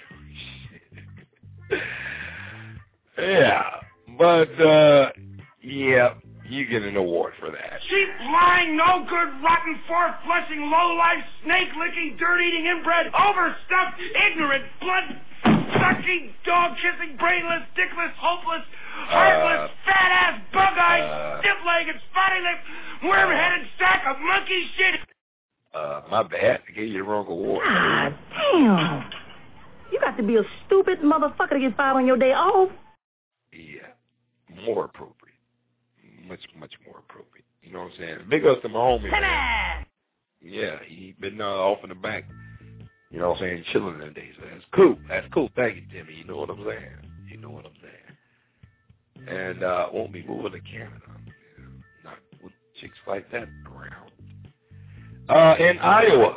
Yeah, but, yeah, you get an award for that. Cheap, lying, no good, rotten, four-flushing, low-life, snake-licking, dirt-eating, inbred, overstuffed, ignorant, blood-sucking, dog-kissing, brainless, dickless, hopeless, heartless, fat-ass, bug-eyed, stiff-legged, spotty-lipped, worm-headed sack of monkey shit. My bad. I gave you the wrong award. Ah, damn. You got to be a stupid motherfucker to get fired on your day off. Yeah, more appropriate. Much more appropriate. You know what I'm saying? Big ups to my homie, man. Yeah, he been off in the back, you know what I'm saying, chilling them days. That's cool. That's cool. Thank you, Timmy. You know what I'm saying? And won't be moving to Canada. Not with chicks like that around. In Iowa,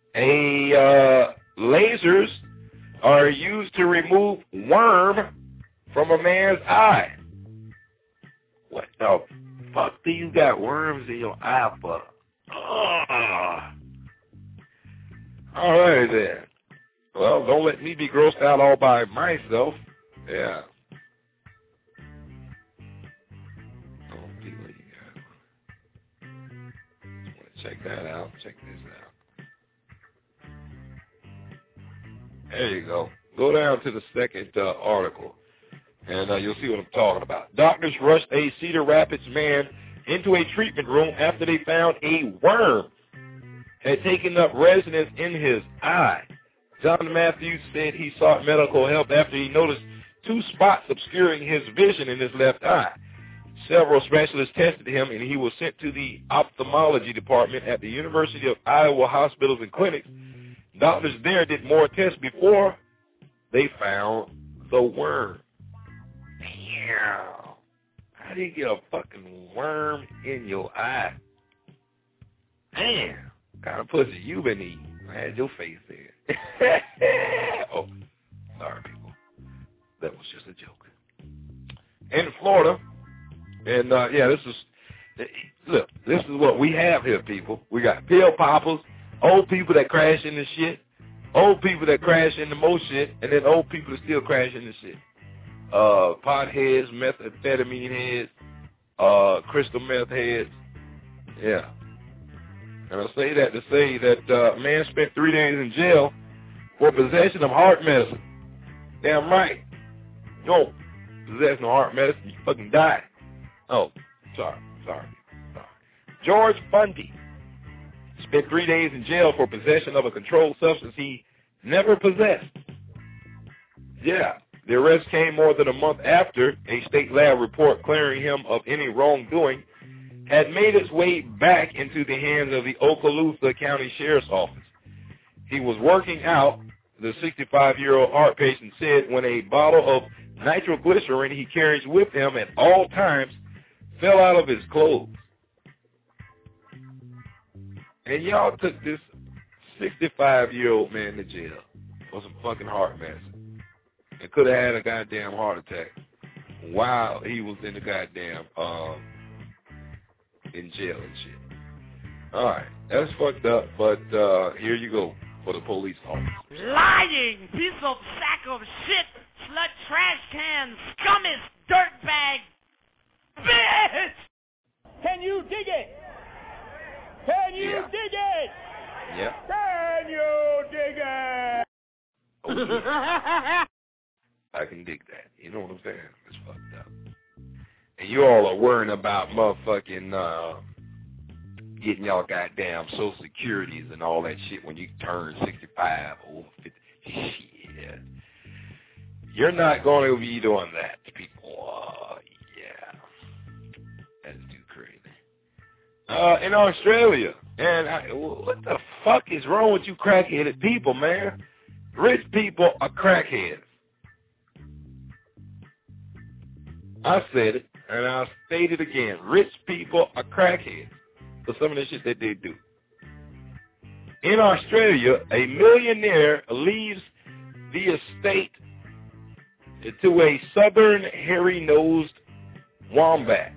lasers are used to remove worm from a man's eye. What the fuck do you got worms in your eye for? All right, then. Well, don't let me be grossed out all by myself. Yeah. Check that out. Check this out. There you go. Go down to the second article, and you'll see what I'm talking about. Doctors rushed a Cedar Rapids man into a treatment room after they found a worm had taken up residence in his eye. John Matthews said he sought medical help after he noticed 2 spots obscuring his vision in his left eye. Several specialists tested him, and he was sent to the ophthalmology department at the University of Iowa Hospitals and Clinics. Doctors there did more tests before they found the worm. Damn. How do you get a fucking worm in your eye? Damn. What kind of pussy you been eating? I had your face there. Oh, sorry, people. That was just a joke. In Florida, and this is what we have here, people. We got pill poppers, old people that crash into shit, old people that crash into more shit, and then old people that still crash into shit. Pot heads, methamphetamine heads, crystal meth heads, Yeah. And I say that to say that a man spent 3 days in jail for possession of heart medicine. Damn right. You don't possess no heart medicine, you fucking die. Oh, sorry. George Bundy spent 3 days in jail for possession of a controlled substance he never possessed. Yeah, the arrest came more than a month after a state lab report clearing him of any wrongdoing had made its way back into the hands of the Okaloosa County Sheriff's Office. He was working out, the 65-year-old heart patient said, when a bottle of nitroglycerin he carries with him at all times fell out of his clothes. And y'all took this 65-year-old man to jail for some fucking heart medicine. And could have had a goddamn heart attack while he was in the goddamn, in jail and shit. Alright, that's fucked up, but here you go for the police officer. Lying piece of sack of shit, slut trash can, scummiest dirtbag, bitch! Can you dig it? Can you dig it? Yeah. Can you dig it? Oh, yeah. I can dig that. You know what I'm saying? It's fucked up. And you all are worrying about motherfucking getting y'all goddamn Social Securities and all that shit when you turn 65 over 50. Shit. You're not going to be doing that to people. Yeah. That's too crazy. In Australia, and what the fuck is wrong with you crackheaded people, man? Rich people are crackheads. I said it, and I'll state it again. Rich people are crackheads for some of the shit that they do. In Australia, a millionaire leaves the estate to a southern hairy-nosed wombat.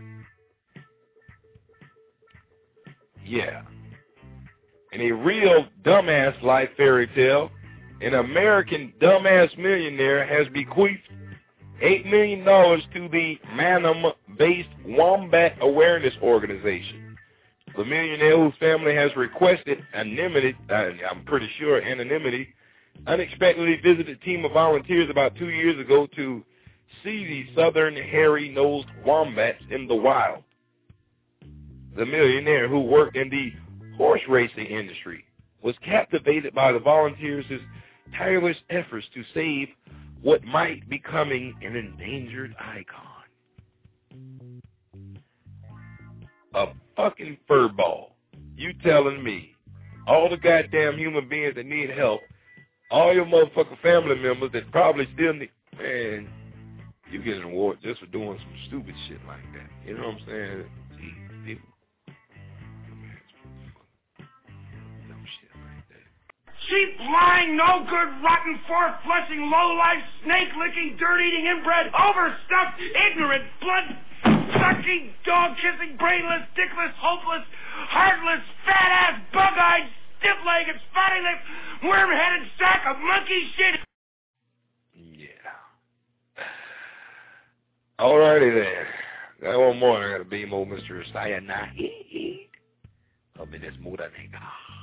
Yeah. In a real dumbass life fairy tale, an American dumbass millionaire has bequeathed $8 million to the Manum-based Wombat Awareness Organization. The millionaire, whose family has requested anonymity, I'm pretty sure anonymity, unexpectedly visited a team of volunteers about 2 years ago to see the southern hairy-nosed wombats in the wild. The millionaire, who worked in the horse racing industry, was captivated by the volunteers' tireless efforts to save what might be becoming an endangered icon. A fucking furball. You telling me all the goddamn human beings that need help, all your motherfucking family members that probably still need, man, you get an award just for doing some stupid shit like that. You know what I'm saying? Jeez, people. Cheap, lying, no good, rotten, four-flushing, low-life, snake-licking, dirt-eating, inbred, overstuffed, ignorant, blood-sucking, dog-kissing, brainless, dickless, hopeless, heartless, fat-ass, bug-eyed, stiff-legged, spotty-lipped, worm-headed sack of monkey shit. Yeah. Alrighty then. Got one more. I got to beam old Mr. Sayanahi. I'll be this mood, I think.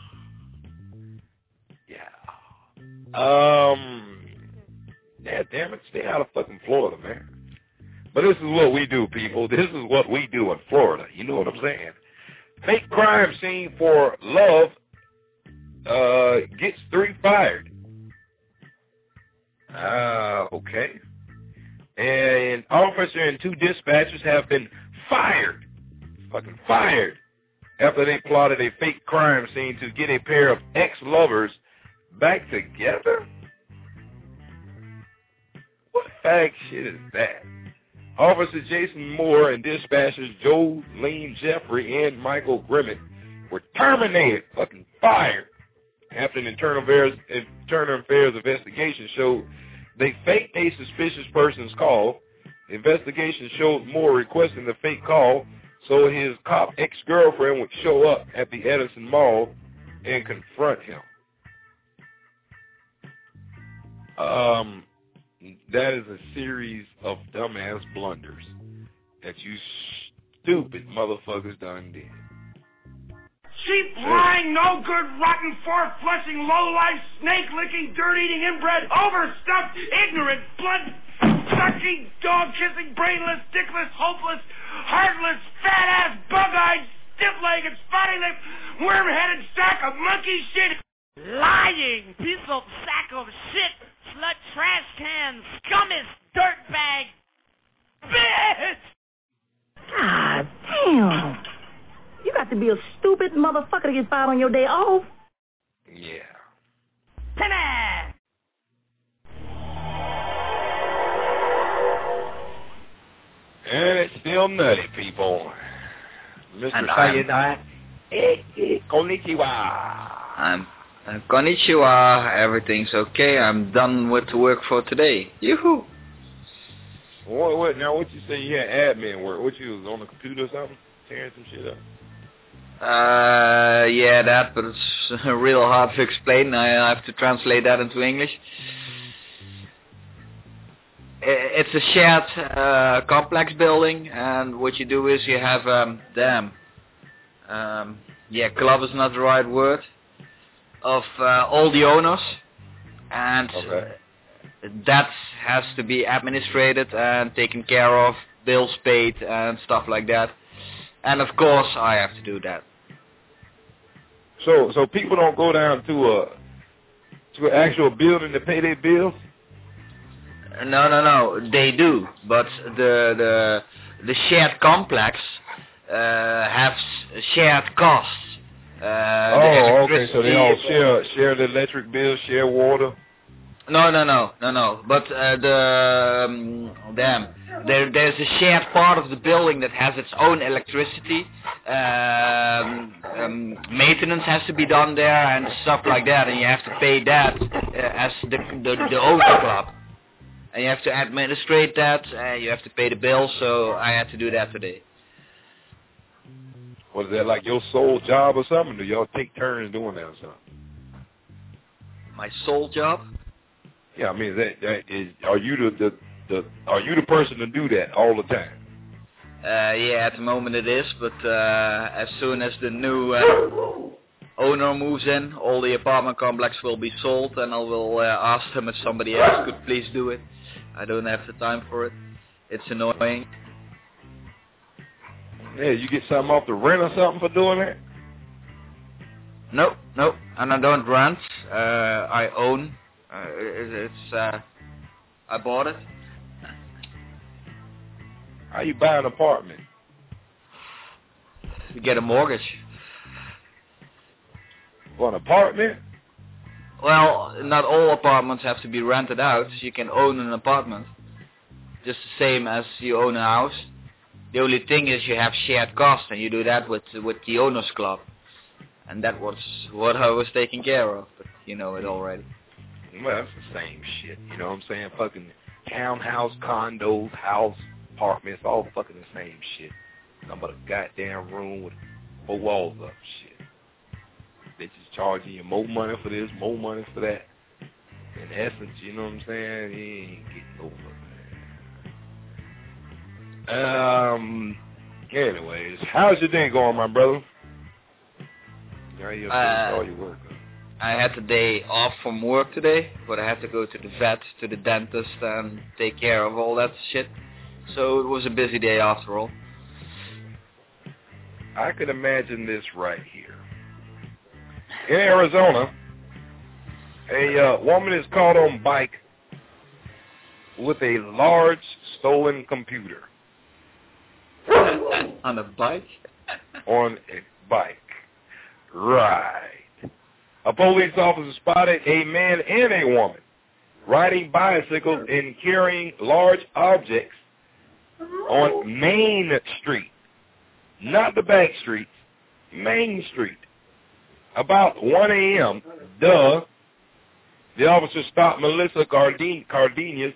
Yeah, damn it, stay out of fucking Florida, man. But this is what we do, people. This is what we do in Florida. You know what I'm saying? Fake crime scene for love gets 3 fired. Okay. And officer and 2 dispatchers have been fired. Fucking fired. After they plotted a fake crime scene to get a pair of ex-lovers back together? What fag shit is that? Officer Jason Moore and dispatchers Jolene Jeffrey and Michael Grimmett were terminated, fucking fired, after an internal affairs investigation showed they faked a suspicious person's call. The investigation showed Moore requesting the fake call so his cop ex-girlfriend would show up at the Edison Mall and confront him. That is a series of dumbass blunders that you stupid motherfuckers done did. Cheap, lying, no good, rotten, four-flushing, low-life, snake-licking, dirt-eating, inbred, overstuffed, ignorant, blood-sucking, dog-kissing, brainless, dickless, hopeless, heartless, fat-ass, bug-eyed, stiff-legged, spotty-lipped, worm-headed sack of monkey shit. Lying piece of sack of shit, slut, trash can, scummest, dirtbag, bitch! God damn. You got to be a stupid motherfucker to get fired on your day off. Yeah. Penny! And it's still nutty, people. Mr. And Sayonara. Konnichiwa. I'm konnichiwa. Everything's okay. I'm done with the work for today. Yoo-hoo. What? Now, what you say you had admin work? What, you was on the computer or something? Tearing some shit up? Yeah, that, but it's real hard to explain. I have to translate that into English. It's a shared complex building, and what you do is you have, club is not the right word, of all the owners, and that has to be administrated and taken care of, bills paid and stuff like that. And of course, I have to do that. So people don't go down to an actual building to pay their bills? No, they do, but the shared complex has shared costs. Okay, so they all share the electric bill, share water? No. But there's a shared part of the building that has its own electricity. Maintenance has to be done there and stuff like that, and you have to pay that as the owner club. And you have to administrate that, you have to pay the bill, so I had to do that today. Was that like your sole job or something? Do y'all take turns doing that or something? My sole job? Yeah, I mean, are you the person to do that all the time? Yeah, at the moment it is, but as soon as the new owner moves in, all the apartment complex will be sold, and I will ask them if somebody else could please do it. I don't have the time for it. It's annoying. Yeah, you get something off the rent or something for doing that? No, and I don't rent. I own. I bought it. How you buy an apartment? You get a mortgage. For an apartment? Well, not all apartments have to be rented out. You can own an apartment. Just the same as you own a house. The only thing is you have shared costs, and you do that with the owners club. And that was what I was taking care of, but you know it already. Well, that's the same shit, you know what I'm saying? Fucking townhouse, condos, house, apartments, all fucking the same shit. Nothing but a goddamn room with 4 walls up, shit. They just charging you more money for this, more money for that. In essence, you know what I'm saying? You ain't getting over it. Anyways, how's your day going, my brother? How you all your work? I had the day off from work today, but I had to go to the vet, to the dentist, and take care of all that shit. So it was a busy day after all. I could imagine this right here. In Arizona, a woman is caught on bike with a large stolen computer. On a bike? On a bike. Right. A police officer spotted a man and a woman riding bicycles and carrying large objects on Main Street. Not the back streets, Main Street. About 1 a.m., the officer stopped Melissa Cardenas,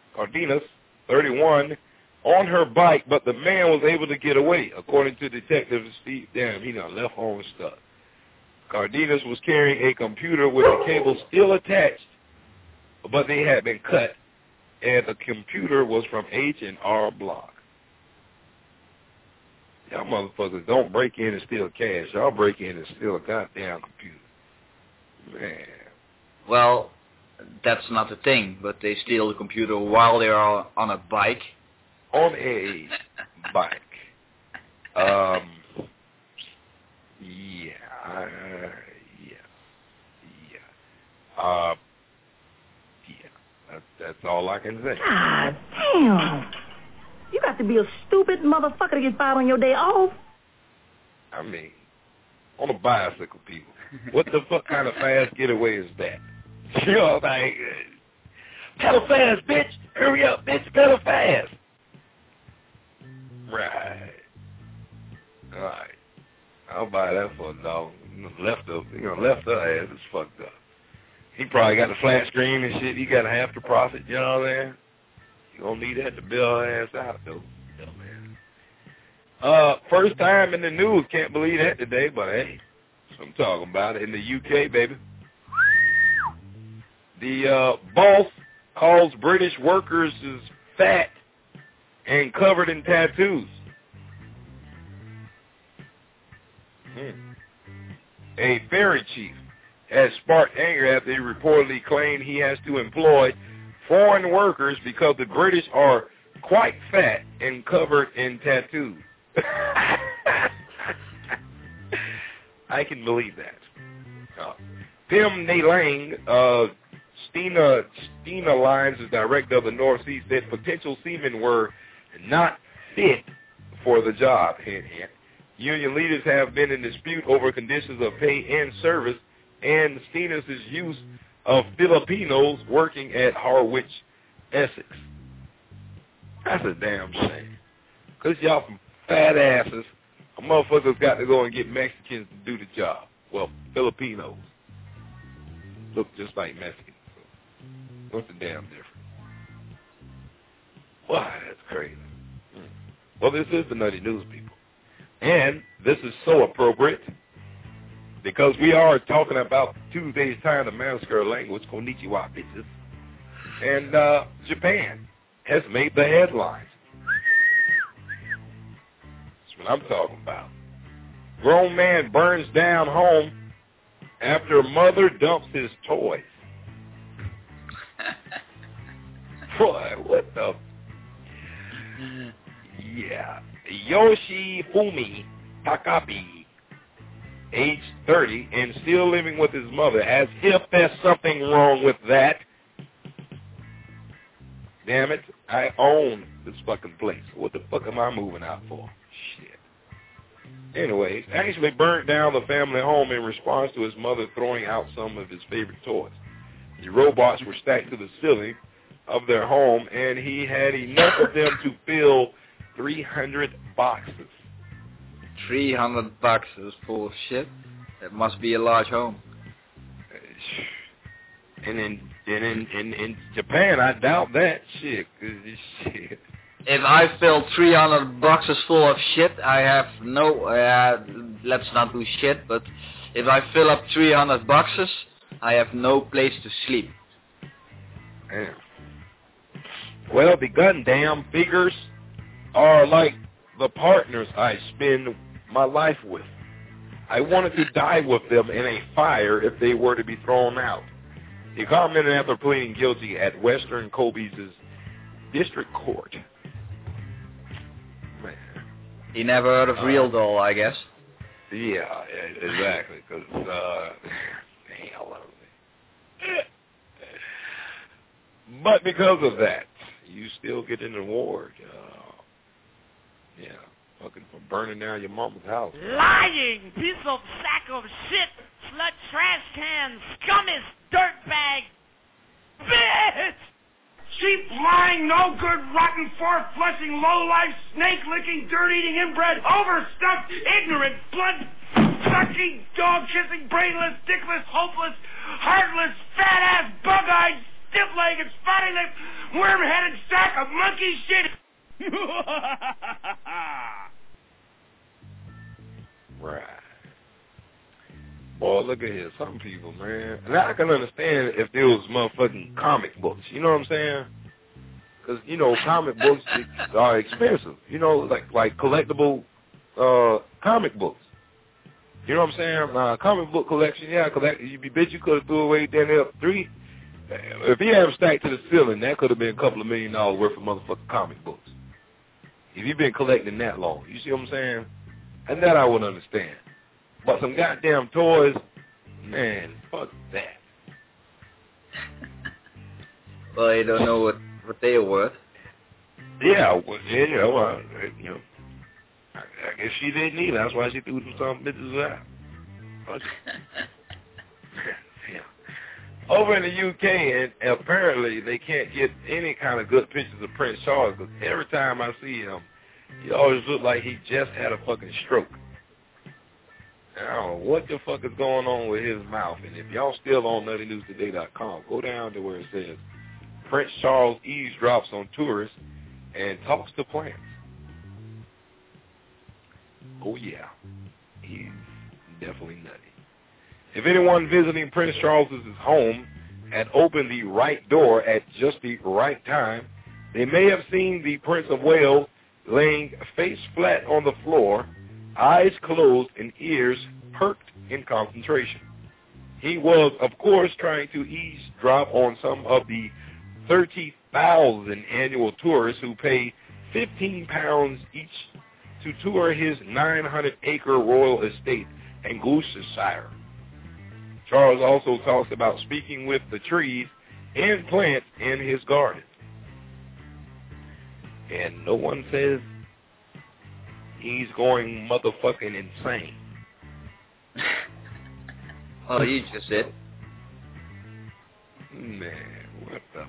31, on her bike, but the man was able to get away, according to Detective Steve. Damn, he done left home stuff. Cardenas was carrying a computer with the cable still attached, but they had been cut, and the computer was from H&R Block. Y'all motherfuckers don't break in and steal cash. Y'all break in and steal a goddamn computer. Man. Well, that's not the thing, but they steal the computer while they are on a bike. On a bike. That's all I can say. God damn. You got to be a stupid motherfucker to get fired on your day off. I mean, on a bicycle, people. What the fuck kind of fast getaway is that? You know, like, pedal fast, bitch. Hurry up, bitch. Pedal fast. Right. All right. I'll buy that for a dog. Left her ass is fucked up. He probably got the flat screen and shit. He got half the profit, you know what I'm saying? You gonna need that to bail her ass out, though. Yeah, man. First time in the news. Can't believe that today, but hey, that's what I'm talking about. In the UK, baby. The boss calls British workers as fat and covered in tattoos. A ferry chief has sparked anger after he reportedly claimed he has to employ foreign workers because the British are quite fat and covered in tattoos. I can believe that. Tim Nalang, Stena Lines, the director of the North Sea, said potential seamen were not fit for the job. Hint, hint. Union leaders have been in dispute over conditions of pay and service and Stena's use of Filipinos working at Harwich, Essex. That's a damn shame. Because y'all some fat asses, motherfuckers got to go and get Mexicans to do the job. Well, Filipinos look just like Mexicans. So what's the damn difference? Wow, that's crazy. Well, this is the Nutty News, people. And this is so appropriate because we are talking about Tuesday's Time to Massacre Language, Konnichiwa, bitches. And Japan has made the headlines. That's what I'm talking about. Grown man burns down home after mother dumps his toys. Boy, what the... Yeah. Yoshifumi Takabe, age 30, and still living with his mother, as if there's something wrong with that. Damn it, I own this fucking place. What the fuck am I moving out for? Shit. Anyways, actually burnt down the family home in response to his mother throwing out some of his favorite toys. The robots were stacked to the ceiling of their home, and he had enough of them to fill 300 boxes. 300 boxes full of shit? That must be a large home. And in Japan, I doubt that shit. Shit. If I fill 300 boxes full of shit, I have no... let's not do shit, but if I fill up 300 boxes, I have no place to sleep. Damn. Well, the Gundam figures are like the partners I spend my life with. I wanted to die with them in a fire if they were to be thrown out. He commented after pleading guilty at Western Kobe's district court. Man. He never heard of Real Doll, I guess. Yeah, exactly. Because, but because of that, you still get an award. Yeah, fucking for burning down your mama's house. Lying piece of sack of shit, slut, trash can, scummiest dirtbag, bitch! Cheap, lying, no good, rotten, four-flushing, low-life, snake-licking, dirt-eating, inbred, overstuffed, ignorant, blood-sucking, dog-kissing, brainless, dickless, hopeless, heartless, fat-ass, bug-eyed, stiff-legged, spotty-lipped, worm-headed sack of monkey shit. Right. Boy, look at here. Some people, man. Now I can understand if there was motherfucking comic books. You know what I'm saying? Because, you know, comic books are expensive. You know, like collectible comic books. You know what I'm saying? Comic book collection, yeah, you bet you could have threw away Daniel 3. If he had them stacked to the ceiling, that could have been a couple of $1 million worth of motherfucking comic books. If you've been collecting that long, you see what I'm saying? And that I would understand. But some goddamn toys, man, fuck that. Well, you don't know what they are worth. Yeah, well, you know, I guess she didn't either. That's why she threw some bitches out. Yeah. Over in the UK, and apparently they can't get any kind of good pictures of Prince Charles, because every time I see him, he always looks like he just had a fucking stroke. And I don't know what the fuck is going on with his mouth. And if y'all still on nuttynewstoday.com, go down to where it says Prince Charles eavesdrops on tourists and talks to plants. Oh yeah, he's definitely nutty. If anyone visiting Prince Charles's home had opened the right door at just the right time, they may have seen the Prince of Wales laying face flat on the floor, eyes closed and ears perked in concentration. He was, of course, trying to eavesdrop on some of the 30,000 annual tourists who pay £15 each to tour his 900-acre royal estate in Gloucestershire. Charles also talks about speaking with the trees and plants in his garden. And no one says he's going motherfucking insane. Oh, you just said. Man, what the...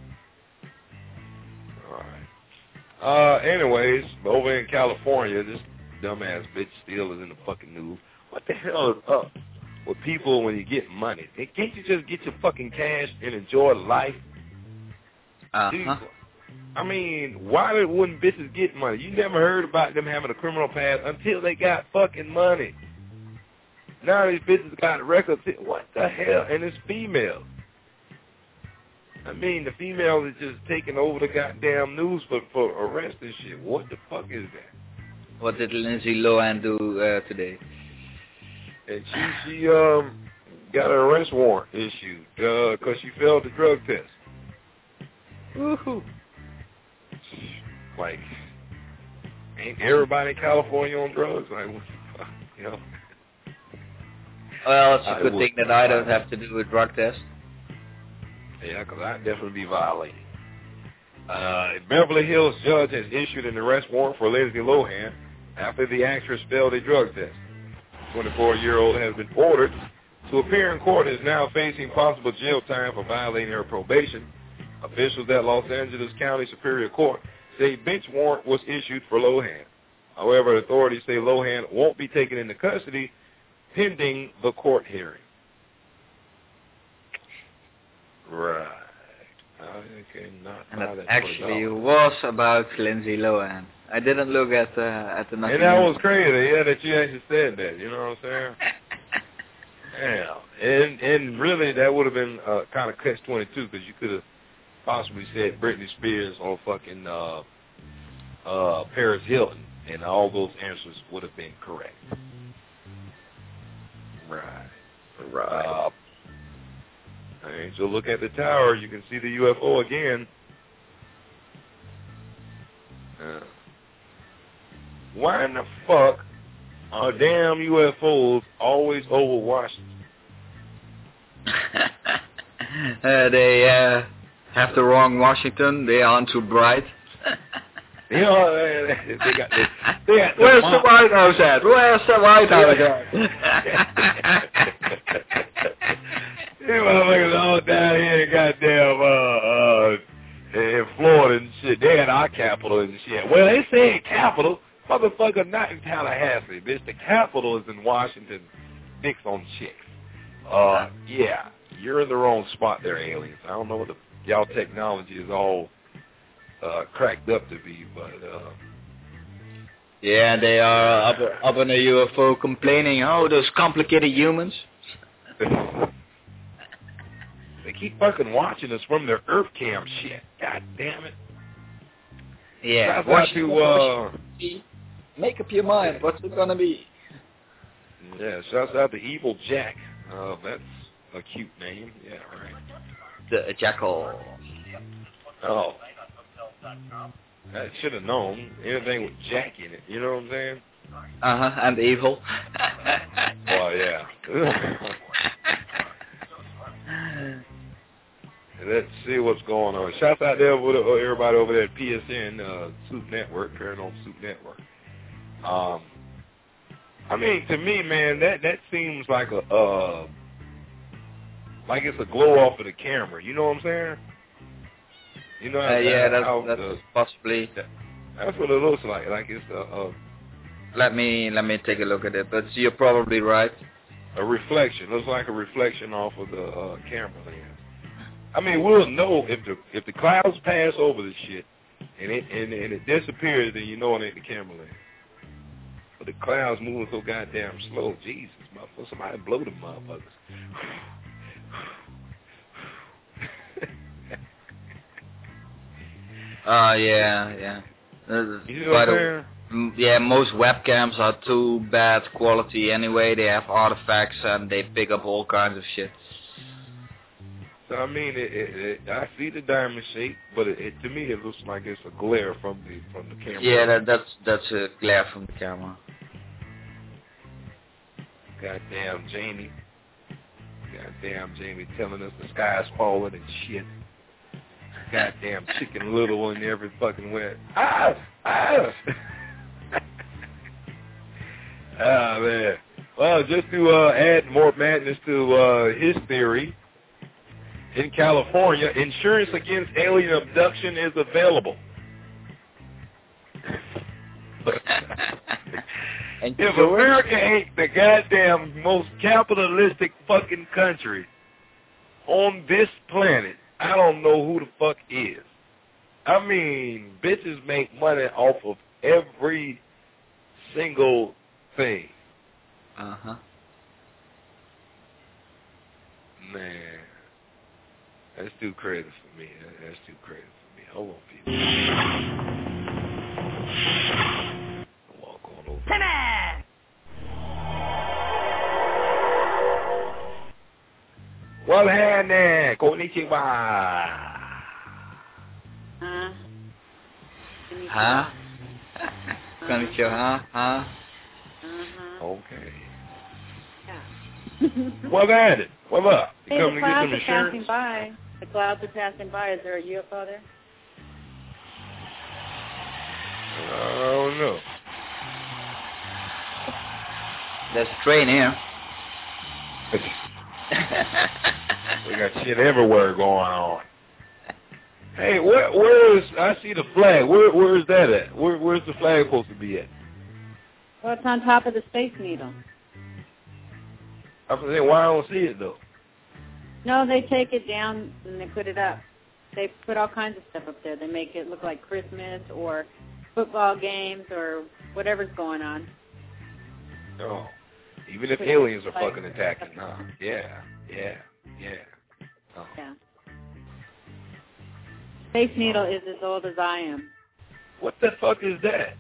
Alright. Anyways, over in California, this dumbass bitch still is in the fucking news. What the hell is up with people when you get money? Can't you just get your fucking cash and enjoy life? Uh-huh. I mean, why wouldn't bitches get money? You never heard about them having a criminal past until they got fucking money. Now these bitches got records. What the hell? And it's females. I mean, the females is just taking over the goddamn news for arrest and shit. What the fuck is that? What did Lindsay Lohan do today? And she got an arrest warrant issued because she failed the drug test. Woohoo! Like, ain't everybody in California on drugs? Like, what the fuck, you know? Well, it's a good thing that I don't have to do a drug test. Yeah, because I'd definitely be violating. A Beverly Hills judge has issued an arrest warrant for Lindsay Lohan after the actress failed a drug test. The 24-year-old has been ordered to appear in court and is now facing possible jail time for violating her probation. Officials at Los Angeles County Superior Court say a bench warrant was issued for Lohan. However, authorities say Lohan won't be taken into custody pending the court hearing. Right. And it actually was about Lindsay Lohan. I didn't look at the And that was crazy, yeah, that you actually said that, you know what I'm saying? Yeah. And really that would have been kind of catch-22 because you could have possibly said Britney Spears or fucking Paris Hilton, and all those answers would have been correct. Right. So look at the tower. You can see the UFO again. Why in the fuck are damn UFOs always over Washington? They have the wrong Washington. They aren't too bright. You know, they got Where's the White House at? Where's the White House at? You motherfuckers all down here, goddamn, in Florida and shit. They had our capital and shit. Well, they say capital, motherfucker, not in Tallahassee, bitch. The capital is in Washington. Dicks on chicks. Yeah, you're in the wrong spot there, aliens. I don't know what y'all technology is all cracked up to be, but yeah, they are up in a UFO complaining, oh, those complicated humans. They keep fucking watching us from their Earth cam shit. God damn it. Yeah. Make up your mind. What's it gonna be? Yeah, shouts out to Evil Jack. That's a cute name. Yeah, right. The Jackal. Oh. I should have known. Anything with Jack in it. You know what I'm saying? And evil. Well, yeah. Let's see what's going on. Shouts out there with everybody over there at PSN, Soup Network, Paranormal Soup Network. I mean, to me, man, that seems like like it's a glow off of the camera. You know what I'm saying? You know? That's possibly. That's what it looks like. Like it's Let me take a look at it. But you're probably right. A reflection. Looks like a reflection off of the camera lens. I mean, we'll know if the clouds pass over the shit and it disappears, then you know it ain't the camera lens. But the clouds moving so goddamn slow, Jesus, motherfucker, somebody blow them motherfuckers. Yeah. You know what I'm saying? Yeah, most webcams are too bad quality anyway. They have artifacts and they pick up all kinds of shit. So I mean, I see the diamond shape, but to me it looks like it's a glare from the camera. Yeah, that's a glare from the camera. Goddamn Jamie telling us the sky's falling and shit. Goddamn Chicken Little and every fucking way. Ah, man. Well, just to add more madness to his theory, in California, insurance against alien abduction is available. If America ain't the goddamn most capitalistic fucking country on this planet, I don't know who the fuck is. I mean, bitches make money off of every single thing. Man, that's too crazy for me. That's too crazy for me. Hold on, people. Walk on over. Well, hand konnichiwa. Konnichiwa. Okay. Well, at it. Well, up. You Hey, coming the to get some clouds are insurance? passing by. The clouds are passing by. Is there a UFO there? I don't know. There's a train here. We got shit everywhere going on. Hey, where is? I see the flag. Where is that at? Where's the flag supposed to be at? Well, it's on top of the Space Needle. I'm saying, why I don't see it though? No, they take it down and they put it up. They put all kinds of stuff up there. They make it look like Christmas or football games or whatever's going on. No. Even if aliens are fucking attacking, huh? Yeah. Oh. Yeah. Space Needle is as old as I am. What the fuck is that?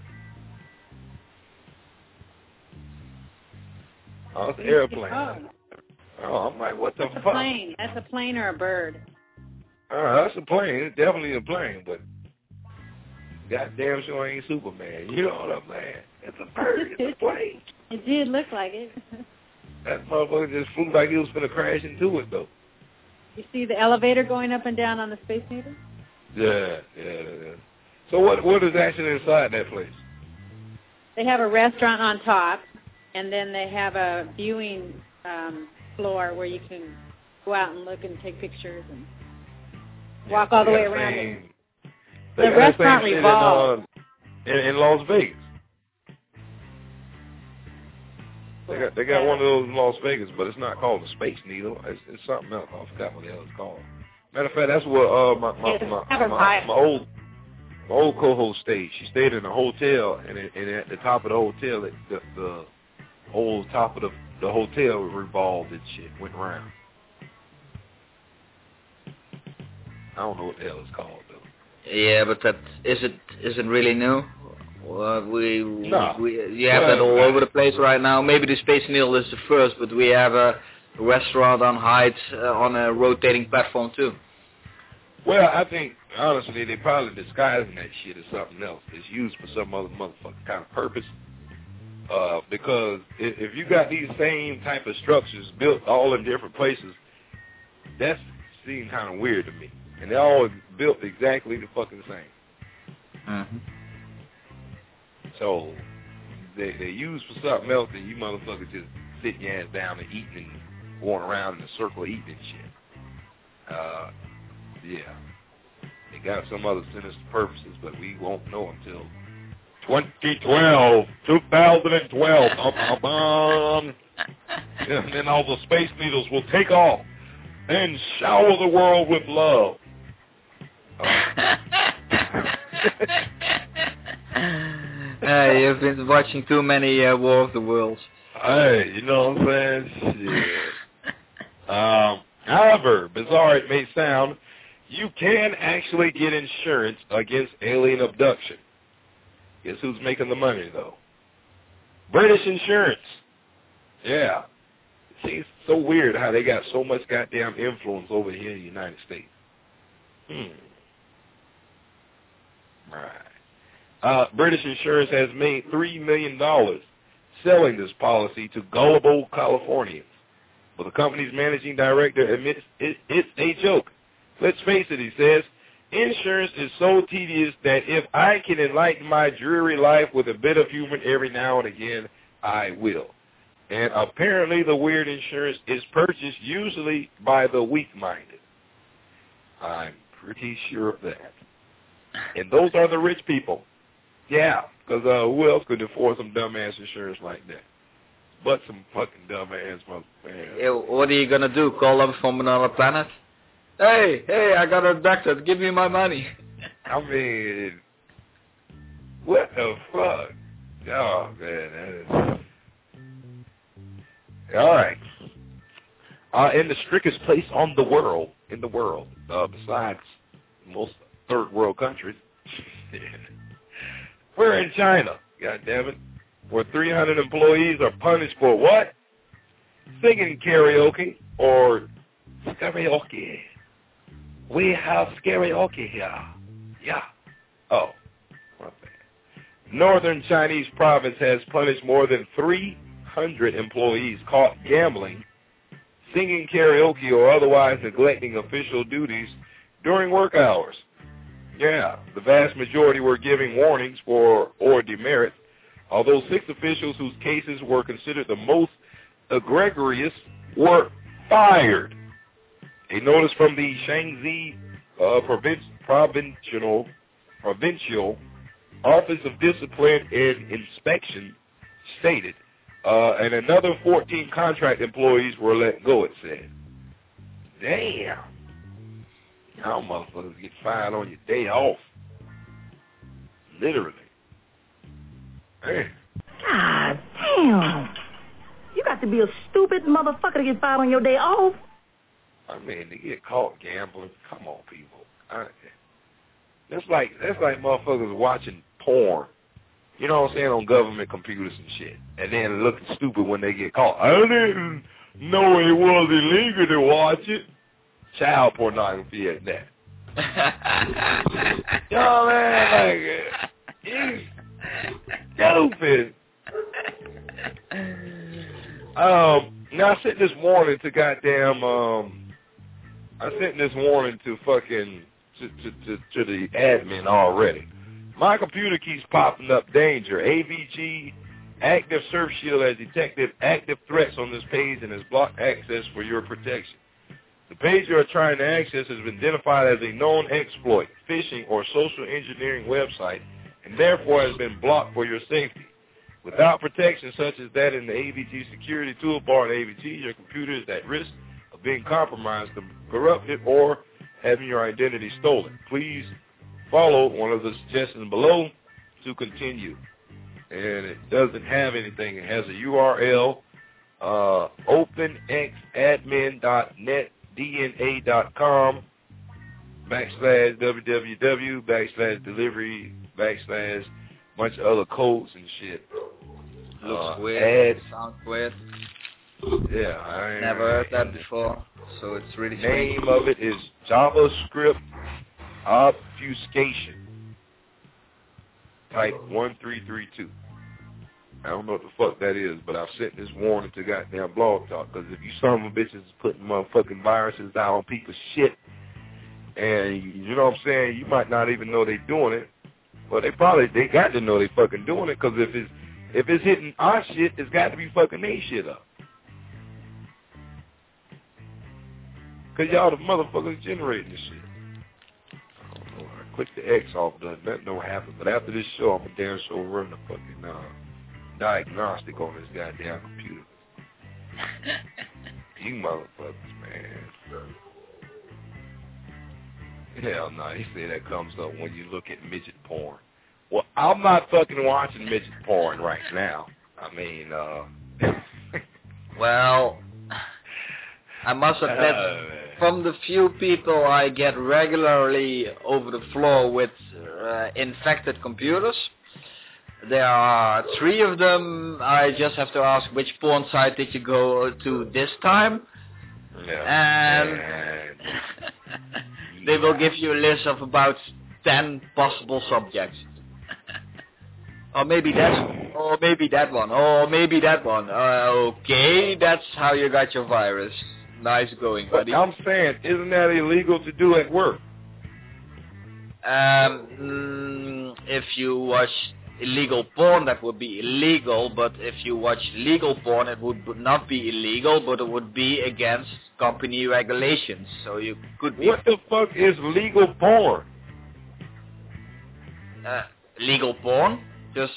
Oh, it's an airplane. Oh, I'm like, what the That's fuck? a plane. That's a plane or a bird. That's a plane. It's definitely a plane, but goddamn sure ain't Superman. You know what I'm saying? It's a bird. It's a plane. It did look like it. That motherfucker just flew like he was gonna crash into it, though. You see the elevator going up and down on the Space Needle? Yeah. So what is actually inside that place? They have a restaurant on top, and then they have a viewing floor where you can go out and look and take pictures and walk all the way around it. The restaurant revolves. In Las Vegas. They got one of those in Las Vegas, but it's not called the Space Needle. It's something else. I forgot what the hell it's called. Matter of fact, that's where my old co-host stayed. She stayed in a hotel, and at the top of the hotel, the whole top of the hotel revolved and shit, went round. I don't know what the hell it's called though. Yeah, but is it really new? You have that all over the place right now. Maybe the Space Needle is the first, but we have a restaurant on Heights on a rotating platform too. Well, I think, honestly, they probably disguising that shit as something else. It's used for some other motherfucking kind of purpose. Because if you got these same type of structures built all in different places, that seems kind of weird to me. And they're all built exactly the fucking same. Mm-hmm. So they used for something else, and you motherfuckers just sitting your ass down and eating and going around in a circle eating and shit. Yeah. They got some other sinister purposes, but we won't know until 2012. And then all the Space Needles will take off and shower the world with love. You've been watching too many War of the Worlds. Hey, you know what I'm saying? Shit. However, bizarre it may sound, you can actually get insurance against alien abduction. Guess who's making the money, though? British insurance. Yeah. See, it's so weird how they got so much goddamn influence over here in the United States. Right. British insurance has made $3 million selling this policy to gullible Californians. But the company's managing director admits it's a joke. Let's face it, he says, insurance is so tedious that if I can enlighten my dreary life with a bit of humor every now and again, I will. And apparently the weird insurance is purchased usually by the weak-minded. I'm pretty sure of that. And those are the rich people. Yeah, because who else could afford some dumbass insurance like that? But some fucking dumbass motherfucker. What are you going to do, call them from another planet? Hey, I got abducted. Give me my money. I mean, what the fuck? Oh, man, that is... All right. In the strictest place in the world, besides most third world countries, we're in China, goddammit, where 300 employees are punished for what? Singing karaoke or karaoke. We have karaoke here. Yeah. Oh. Northern Chinese province has punished more than 300 employees caught gambling, singing karaoke, or otherwise neglecting official duties during work hours. Yeah, the vast majority were giving warnings or demerits, although 6 officials whose cases were considered the most egregious were fired. A notice from the Shaanxi Provincial Office of Discipline and Inspection stated, and another 14 contract employees were let go, it said. Damn. Y'all motherfuckers get fired on your day off. Literally. Man. God damn. You got to be a stupid motherfucker to get fired on your day off. I mean, to get caught gambling, come on, people. That's like motherfuckers watching porn. You know what I'm saying, on government computers and shit. And then looking stupid when they get caught. I didn't know it was illegal to watch it. Child pornography at that. You know what I mean? Like, stupid. Now I sent this warning to to the admin already. My computer keeps popping up danger. AVG Active Surf Shield has detected active threats on this page and has blocked access for your protection. The page you are trying to access has been identified as a known exploit, phishing, or social engineering website, and therefore has been blocked for your safety. Without protection such as that in the AVG security toolbar in AVG, your computer is at risk of being compromised, corrupted, or having your identity stolen. Please follow one of the suggestions below to continue. And it doesn't have anything. It has a URL, openxadmin.netdna.com /www/delivery bunch of other codes and shit. Looks weird. Ads. Sounds weird. Yeah, I never heard that before, so it's really strange. Name of it is JavaScript obfuscation. Type 1332. I don't know what the fuck that is, but I've sent this warning to goddamn Blog Talk, because if you son of a bitches is putting motherfucking viruses out on people's shit, and you know what I'm saying, you might not even know they doing it, but they got to know they fucking doing it, because if it's hitting our shit, it's got to be fucking they shit up. Because y'all the motherfuckers generating this shit. I don't know. I clicked the X off, nothing don't happen. But after this show, I'm a damn sure run the fucking diagnostic on this goddamn computer. You motherfuckers, man. Hell no, he said that comes up when you look at midget porn. Well, I'm not fucking watching midget porn right now. I mean, well, I must admit, from the few people I get regularly over the floor with infected computers, there are 3 of them. I just have to ask, which porn site did you go to this time? And they will give you a list of about 10 possible subjects. Or maybe that one, or maybe that one. Okay, that's how you got your virus. Nice going, buddy. But I'm saying, isn't that illegal to do at work? If you watch illegal porn, that would be illegal, but if you watch legal porn, it would not be illegal, but it would be against company regulations, so you could be... What the fuck is legal porn? Legal porn? Just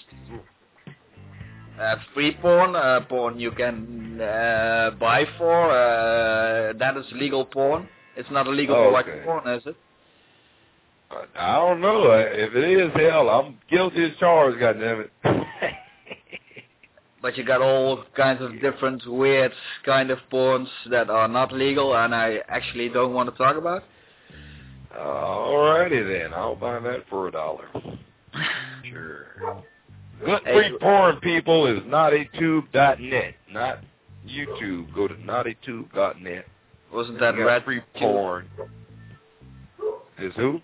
free porn, porn you can buy for, that is legal porn. It's not illegal to watch porn, is it? I don't know. If it is, hell, I'm guilty as charged, goddammit. But you got all kinds of different weird kind of porns that are not legal, and I actually don't want to talk about. Alrighty then, I'll buy that for $1. Sure. Good free porn, people, is naughtitube.net, not YouTube. Go to naughtitube.net. Wasn't that red free porn? Is who?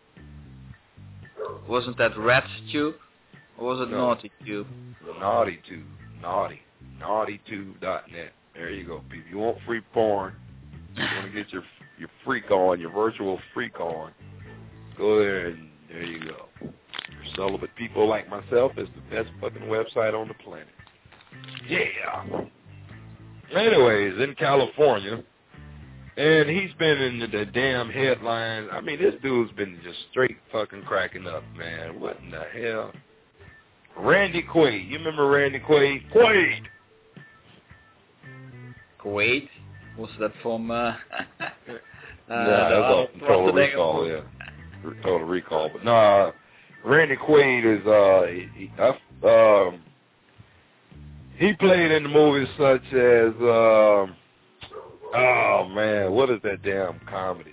Wasn't that RedTube? Or was it NaughtyTube? NaughtyTube. Naughtitube.net. There you go, people. You want free porn, you want to get your freak on, your virtual freak on, go there and there you go. For celibate people like myself, it's the best fucking website on the planet. Yeah. Anyways, in California, and he's been in the damn headlines. I mean, this dude's been just straight fucking cracking up, man. What in the hell? Randy Quaid. You remember Randy Quaid? Quaid? Was that from... no, that was Total Recall, yeah. Total Recall. But no, Randy Quaid is, he played in the movies such as, oh man, what is that damn comedy?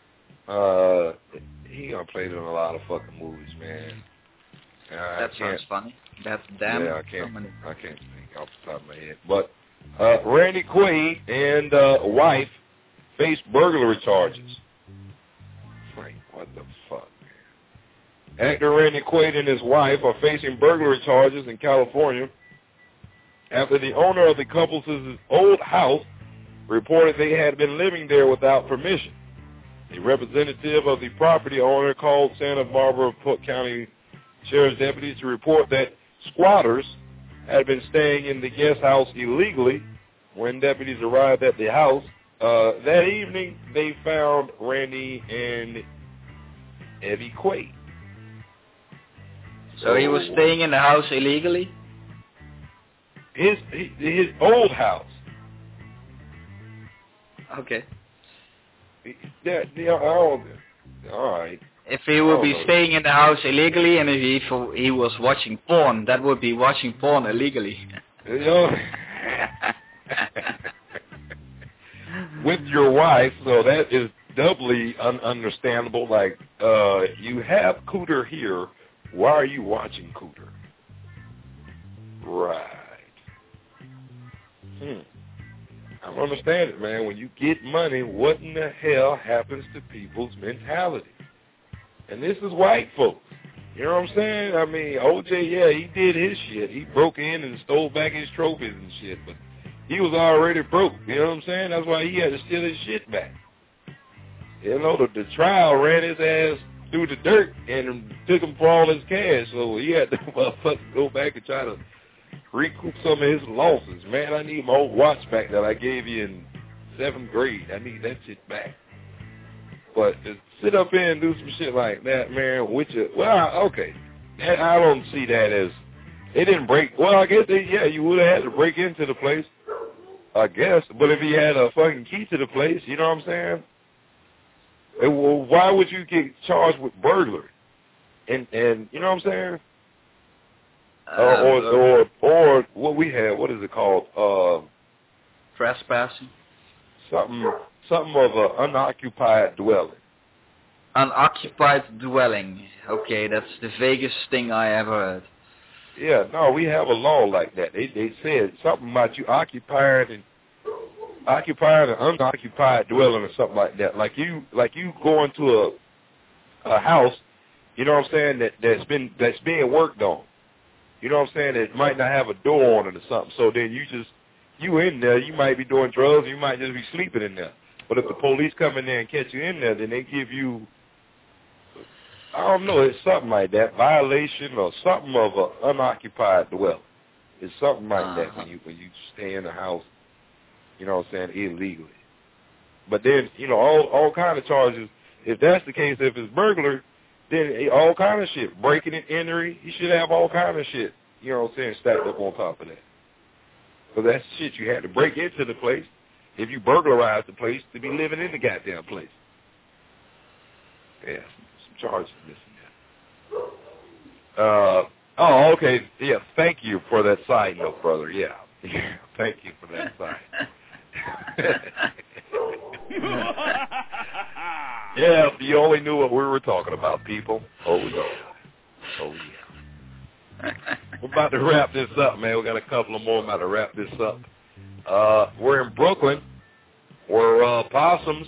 He played in a lot of fucking movies, man. That sounds funny. That's damn. Yeah, I can't think off the top of my head. But Randy Quaid and wife face burglary charges. Frank, what the fuck, man? Actor Randy Quaid and his wife are facing burglary charges in California after the owner of the couple's old house reported they had been living there without permission. A representative of the property owner called Santa Barbara County Sheriff's deputies to report that squatters had been staying in the guest house illegally. When deputies arrived at the house that evening, they found Randy and Evie Quaid. So he was staying in the house illegally? His old house. Okay. Yeah, all right. If he would be staying in the house illegally and if he was watching porn, that would be watching porn illegally. You know, with your wife, so that is doubly understandable. Like, you have cooter here, Why are you watching Cooter? Right. I don't understand it, man. When you get money, what in the hell happens to people's mentality? And this is white folks. You know what I'm saying? I mean, OJ, yeah, he did his shit. He broke in and stole back his trophies and shit, but he was already broke. You know what I'm saying? That's why he had to steal his shit back. You know, the trial ran his ass through the dirt and took him for all his cash, so he had to motherfucking go back and try to recoup some of his losses. Man, I need my old watch back that I gave you in 7th grade. I need that shit back. But to sit up here and do some shit like that, man, okay. I don't see that as, they didn't break, well, I guess you would have had to break into the place, I guess. But if he had a fucking key to the place, you know what I'm saying? Well, why would you get charged with burglary? And you know what I'm saying? Or what we had, what is it called? Trespassing. Something of an unoccupied dwelling. Unoccupied dwelling. Okay, that's the vaguest thing I ever heard. Yeah, no, we have a law like that. They said something about you occupying an unoccupied dwelling or something like that. Like you go into a house, you know what I'm saying, that's being worked on. You know what I'm saying? It might not have a door on it or something. So then you in there, you might be doing drugs, you might just be sleeping in there. But if the police come in there and catch you in there, then they give you, I don't know, it's something like that, violation or something of an unoccupied dwelling. It's something like that when you stay in the house, you know what I'm saying, illegally. But then, you know, all kind of charges, if that's the case, if it's burglary, then all kind of shit, breaking and entering, you should have all kind of shit, you know what I'm saying, stacked up on top of that. Because that's shit you had to break into the place if you burglarize the place to be living in the goddamn place. Yeah, some charges and this and that. Okay, yeah, thank you for that side note, brother, yeah. Thank you for that side. Yeah, if you only knew what we were talking about, people. Oh, yeah. We're about to wrap this up, man. We got a couple of more. I'm about to wrap this up. We're in Brooklyn, where opossums,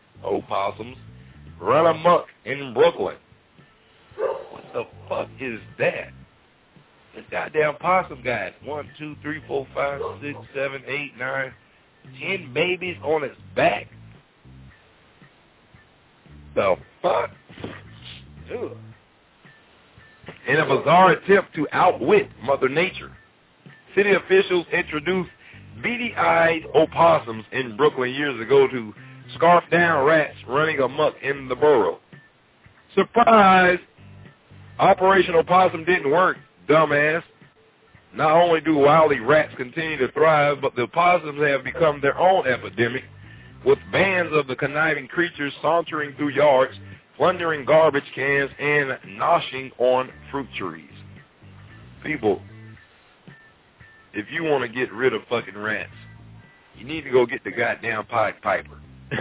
run amok in Brooklyn. What the fuck is that? This goddamn possum got 1, 2, 3, 4, 5, 6, 7, 8, 9, 10 babies on its back. The fuck? Ugh. In a bizarre attempt to outwit Mother Nature, city officials introduced beady-eyed opossums in Brooklyn years ago to scarf down rats running amok in the borough. Surprise! Operation Opossum didn't work, dumbass. Not only do wily rats continue to thrive, but the opossums have become their own epidemic, with bands of the conniving creatures sauntering through yards, plundering garbage cans, and noshing on fruit trees. People, if you want to get rid of fucking rats, you need to go get the goddamn Pied Piper.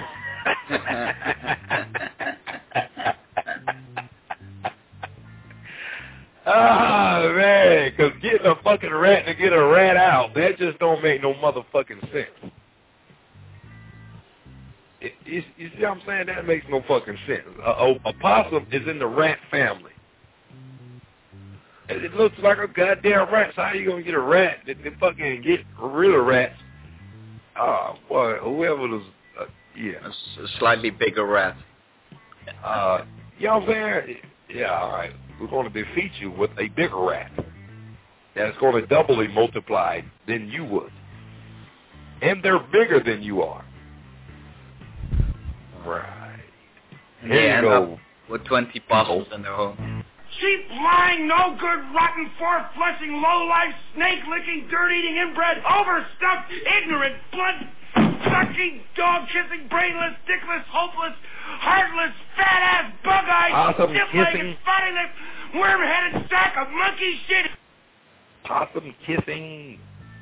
Ah, man, because getting a fucking rat to get a rat out, that just don't make no motherfucking sense. You see what I'm saying? That makes no fucking sense. A possum is in the rat family. And it looks like a goddamn rat. So how you going to get a rat that fucking get rid of rats? Oh, boy, whoever was, yeah. A slightly bigger rat. You know what I'm saying? Yeah, all right. We're going to defeat you with a bigger rat that's going to doubly multiply than you would. And they're bigger than you are. Right. Here you go. With 20 possums in their home. Cheap, lying, no good, rotten, four-flushing, low-life, snake-licking, dirt-eating, inbred, overstuffed, ignorant, blood-sucking, dog-kissing, brainless, dickless, hopeless, heartless, fat-ass, bug-eyed, stiff-legged, spotty-lipped, worm-headed sack of monkey shit. Possum-kissing.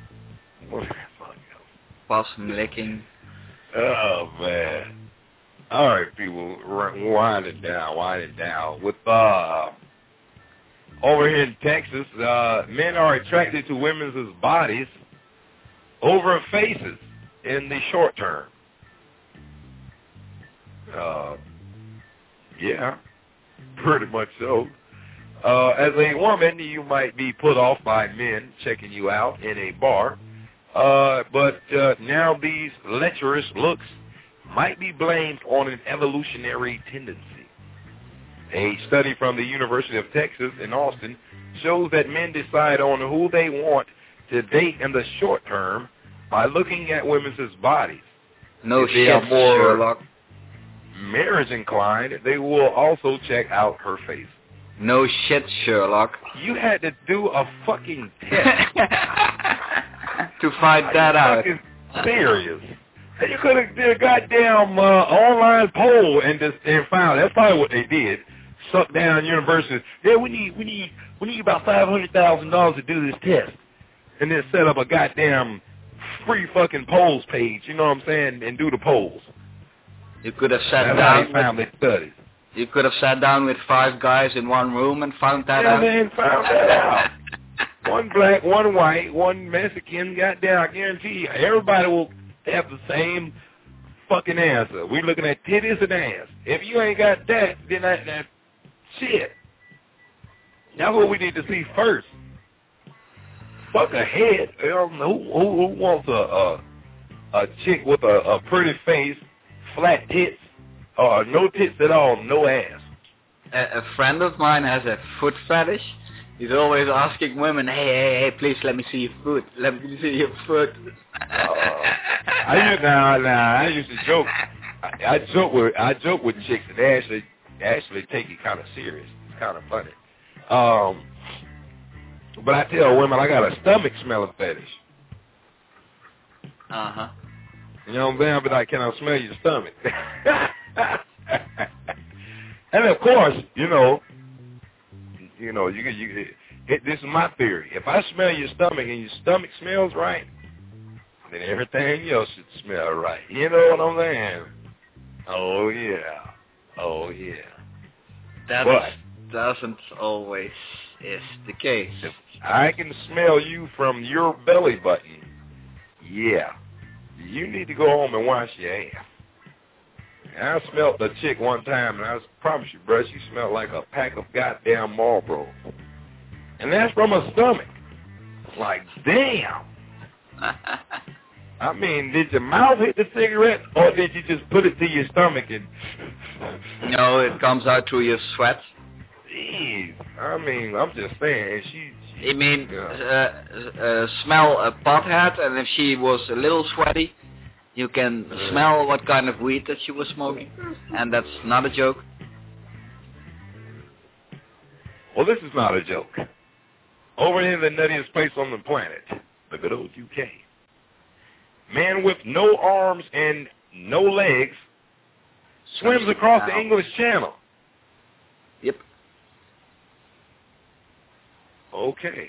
Possum-licking. Oh, man. All right, people, wind it down. With over here in Texas, men are attracted to women's bodies over faces in the short term. Yeah, pretty much so. As a woman, you might be put off by men checking you out in a bar, but now these lecherous looks might be blamed on an evolutionary tendency. A study from the University of Texas in Austin shows that men decide on who they want to date in the short term by looking at women's bodies. No if they shit, are more Sherlock. marriage inclined, they will also check out her face. No shit, Sherlock. You had to do a fucking test to find that out. Fucking serious. And you could have did a goddamn online poll and found that's probably what they did. Suck down universities. Yeah, we need about $500,000 to do this test, and then set up a goddamn free fucking polls page. You know what I'm saying? And do the polls. You could have sat That's down. family studies. You could have sat down with 5 guys in one room and found that out. And then found that out. One black, one white, one Mexican. Goddamn, I guarantee you, everybody will have the same fucking answer. We're looking at titties and ass. If you ain't got that, then that shit. That's what we need to see first. Fuck a head. Who wants a chick with a pretty face, flat tits, or no tits at all, no ass? A friend of mine has a foot fetish. He's always asking women, hey, please let me see your foot. Let me see your foot. I used to joke. I joke with chicks and they actually take it kind of serious. It's kind of funny. But I tell women I got a stomach smelling fetish. Uh-huh. You know what I'm saying? I'll be like, can I smell your stomach? And of course, you this is my theory. If I smell your stomach and your stomach smells right, then everything else should smell right. You know what I'm saying? Oh yeah. That doesn't always is the case. If I can smell you from your belly button, yeah, you need to go home and wash your ass. I smelled a chick one time, and I promise you, bro, she smelled like a pack of goddamn Marlboro. And that's from her stomach. Like, damn. I mean, did your mouth hit the cigarette, or did you just put it to your stomach and... No, it comes out through your sweat. Jeez. I mean, I'm just saying, smell a pothead, and if she was a little sweaty, you can smell what kind of weed that she was smoking, and that's not a joke. Well, this is not a joke. Over in the nuttiest place on the planet, the good old UK, man with no arms and no legs swims across the English Channel. Yep. Okay.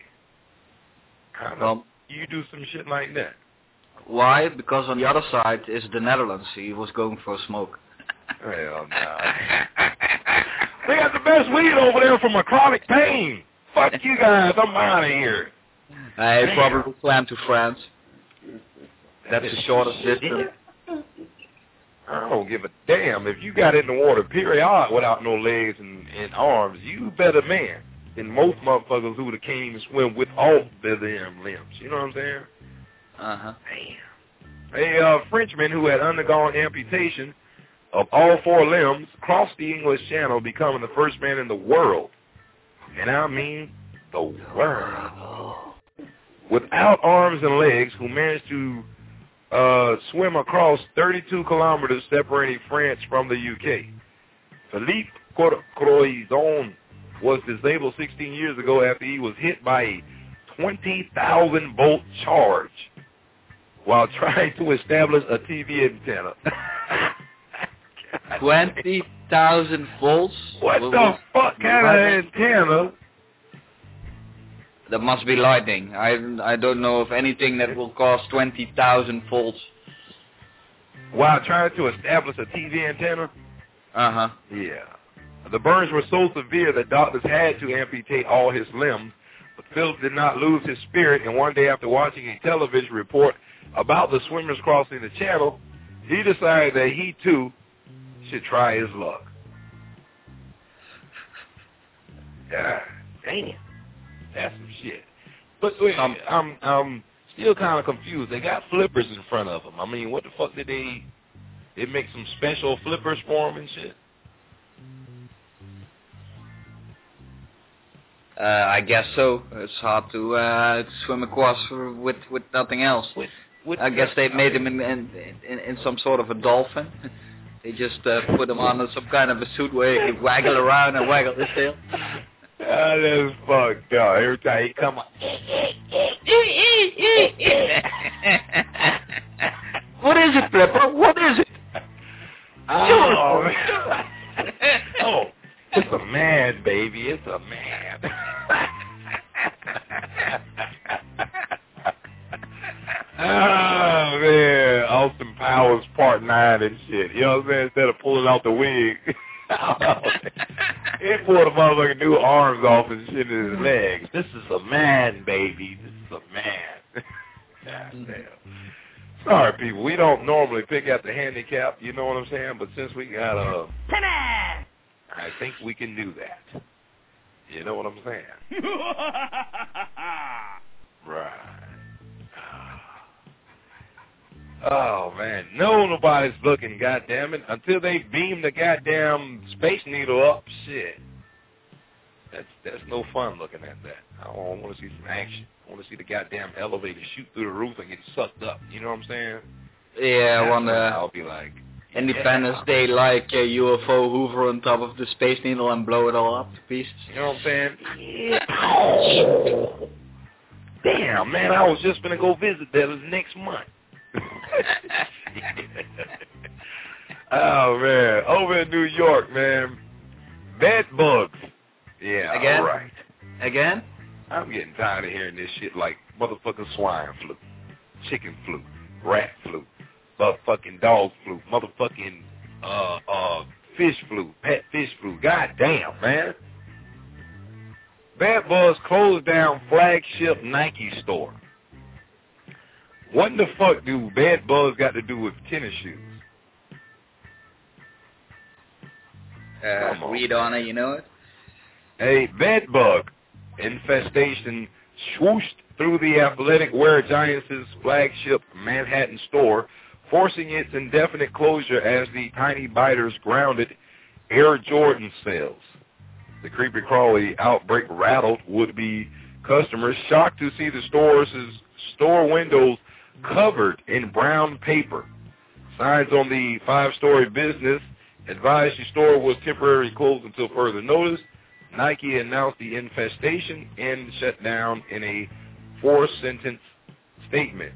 You do some shit like that. Why? Because on the other side is the Netherlands. He was going for a smoke. Hell no. They got the best weed over there for my chronic pain. Fuck you guys. I'm out of here. I probably swam to France. That's the shortest distance. I don't give a damn. If you got in the water, period, without no legs and arms, you better man than most motherfuckers who came and swim with all their damn limbs. You know what I'm saying? Uh-huh. Damn. A Frenchman who had undergone amputation of all 4 limbs crossed the English Channel, becoming the first man in the world, and I mean the world, without arms and legs, who managed to swim across 32 kilometers separating France from the UK. Philippe Croizon was disabled 16 years ago after he was hit by a 20,000 volt charge while trying to establish a TV antenna. 20,000 volts? What the fuck kind of antenna? That must be lightning. I don't know of anything that will cost 20,000 volts. While trying to establish a TV antenna? Uh-huh. Yeah. The burns were so severe that doctors had to amputate all his limbs. But Phillips did not lose his spirit, and one day after watching a television report about the swimmers crossing the channel, he decided that he, too, should try his luck. God damn. That's some shit. But wait, I'm still kind of confused. They got flippers in front of them. I mean, what the fuck did they make some special flippers for them and shit? I guess so. It's hard to swim across with nothing else. I guess they made him in some sort of a dolphin. They just put him on some kind of a suit where he could waggle around and waggle his tail. That's fucked up. Every time he come on. What is it, Flipper? What is it? Oh, oh, it's a man, baby. It's a man. Oh, man. Austin Powers Part 9 and shit. You know what I'm saying? Instead of pulling out the wig. He pulled the motherfucking new arms off and shit in his legs. This is a man, baby. This is a man. God damn. Sorry, people. We don't normally pick out the handicap, you know what I'm saying? But since we got I think we can do that. You know what I'm saying? Right. Oh, man. No, nobody's looking, goddammit. Until they beam the goddamn Space Needle up, shit. That's no fun looking at that. I want to see some action. I want to see the goddamn elevator shoot through the roof and get sucked up. You know what I'm saying? Yeah, I wonder. I'll be like, Independence Day, like a UFO hoover on top of the Space Needle and blow it all up to pieces. You know what I'm saying? Yeah. Damn, man, I was just going to go visit there next month. Oh, man. Over in New York, man. Bed bugs. Yeah, Again? all right. Again? I'm getting tired of hearing this shit like motherfucking swine flu, chicken flu, rat flu, motherfucking dog flu, motherfucking fish flu, pet fish flu. God damn, man. Bad Buzz closed down flagship Nike store. What in the fuck do Bad Buzz got to do with tennis shoes? Read on it, you know it? A bed bug infestation swooshed through the athletic wear giant's flagship Manhattan store, forcing its indefinite closure as the tiny biters grounded Air Jordan sales. The creepy crawly outbreak rattled would-be customers, shocked to see the store windows covered in brown paper. Signs on the 5-story business advised the store was temporarily closed until further notice. Nike announced the infestation and shut down in a 4-sentence statement.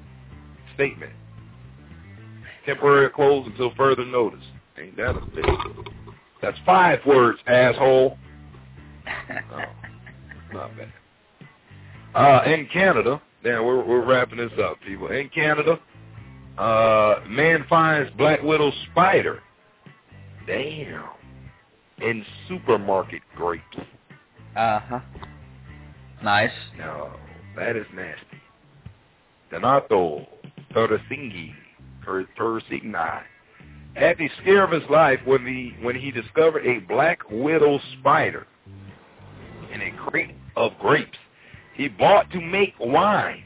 Temporary close until further notice. Ain't that a bitch? That's 5 words, asshole. Oh, not bad. In Canada, now we're wrapping this up, people. In Canada, man finds Black Widow spider. Damn. In supermarket grapes. Uh-huh. Nice. No, that is nasty. Donato Persigni had the scare of his life when he discovered a black widow spider in a crate of grapes he bought to make wine.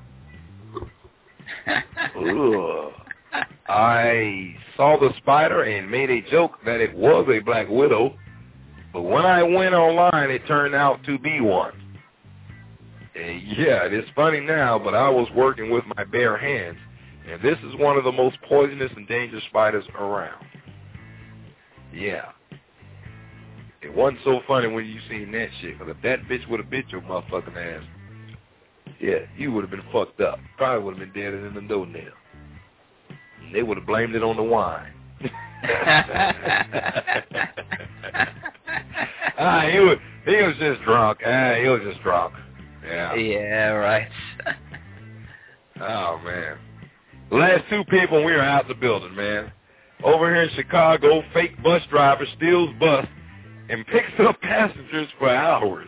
Ugh. I saw the spider and made a joke that it was a black widow, but when I went online, it turned out to be one. Yeah, it's funny now, but I was working with my bare hands, and this is one of the most poisonous and dangerous spiders around. Yeah. It wasn't so funny when you seen that shit, because if that bitch would have bit your motherfucking ass, yeah, you would have been fucked up. Probably would have been deader than a toenail. They would have blamed it on the wine. He was just drunk. He was just drunk. Yeah. Yeah, right. Oh, man. The last 2 people, we are out the building, man. Over here in Chicago, fake bus driver steals bus and picks up passengers for hours.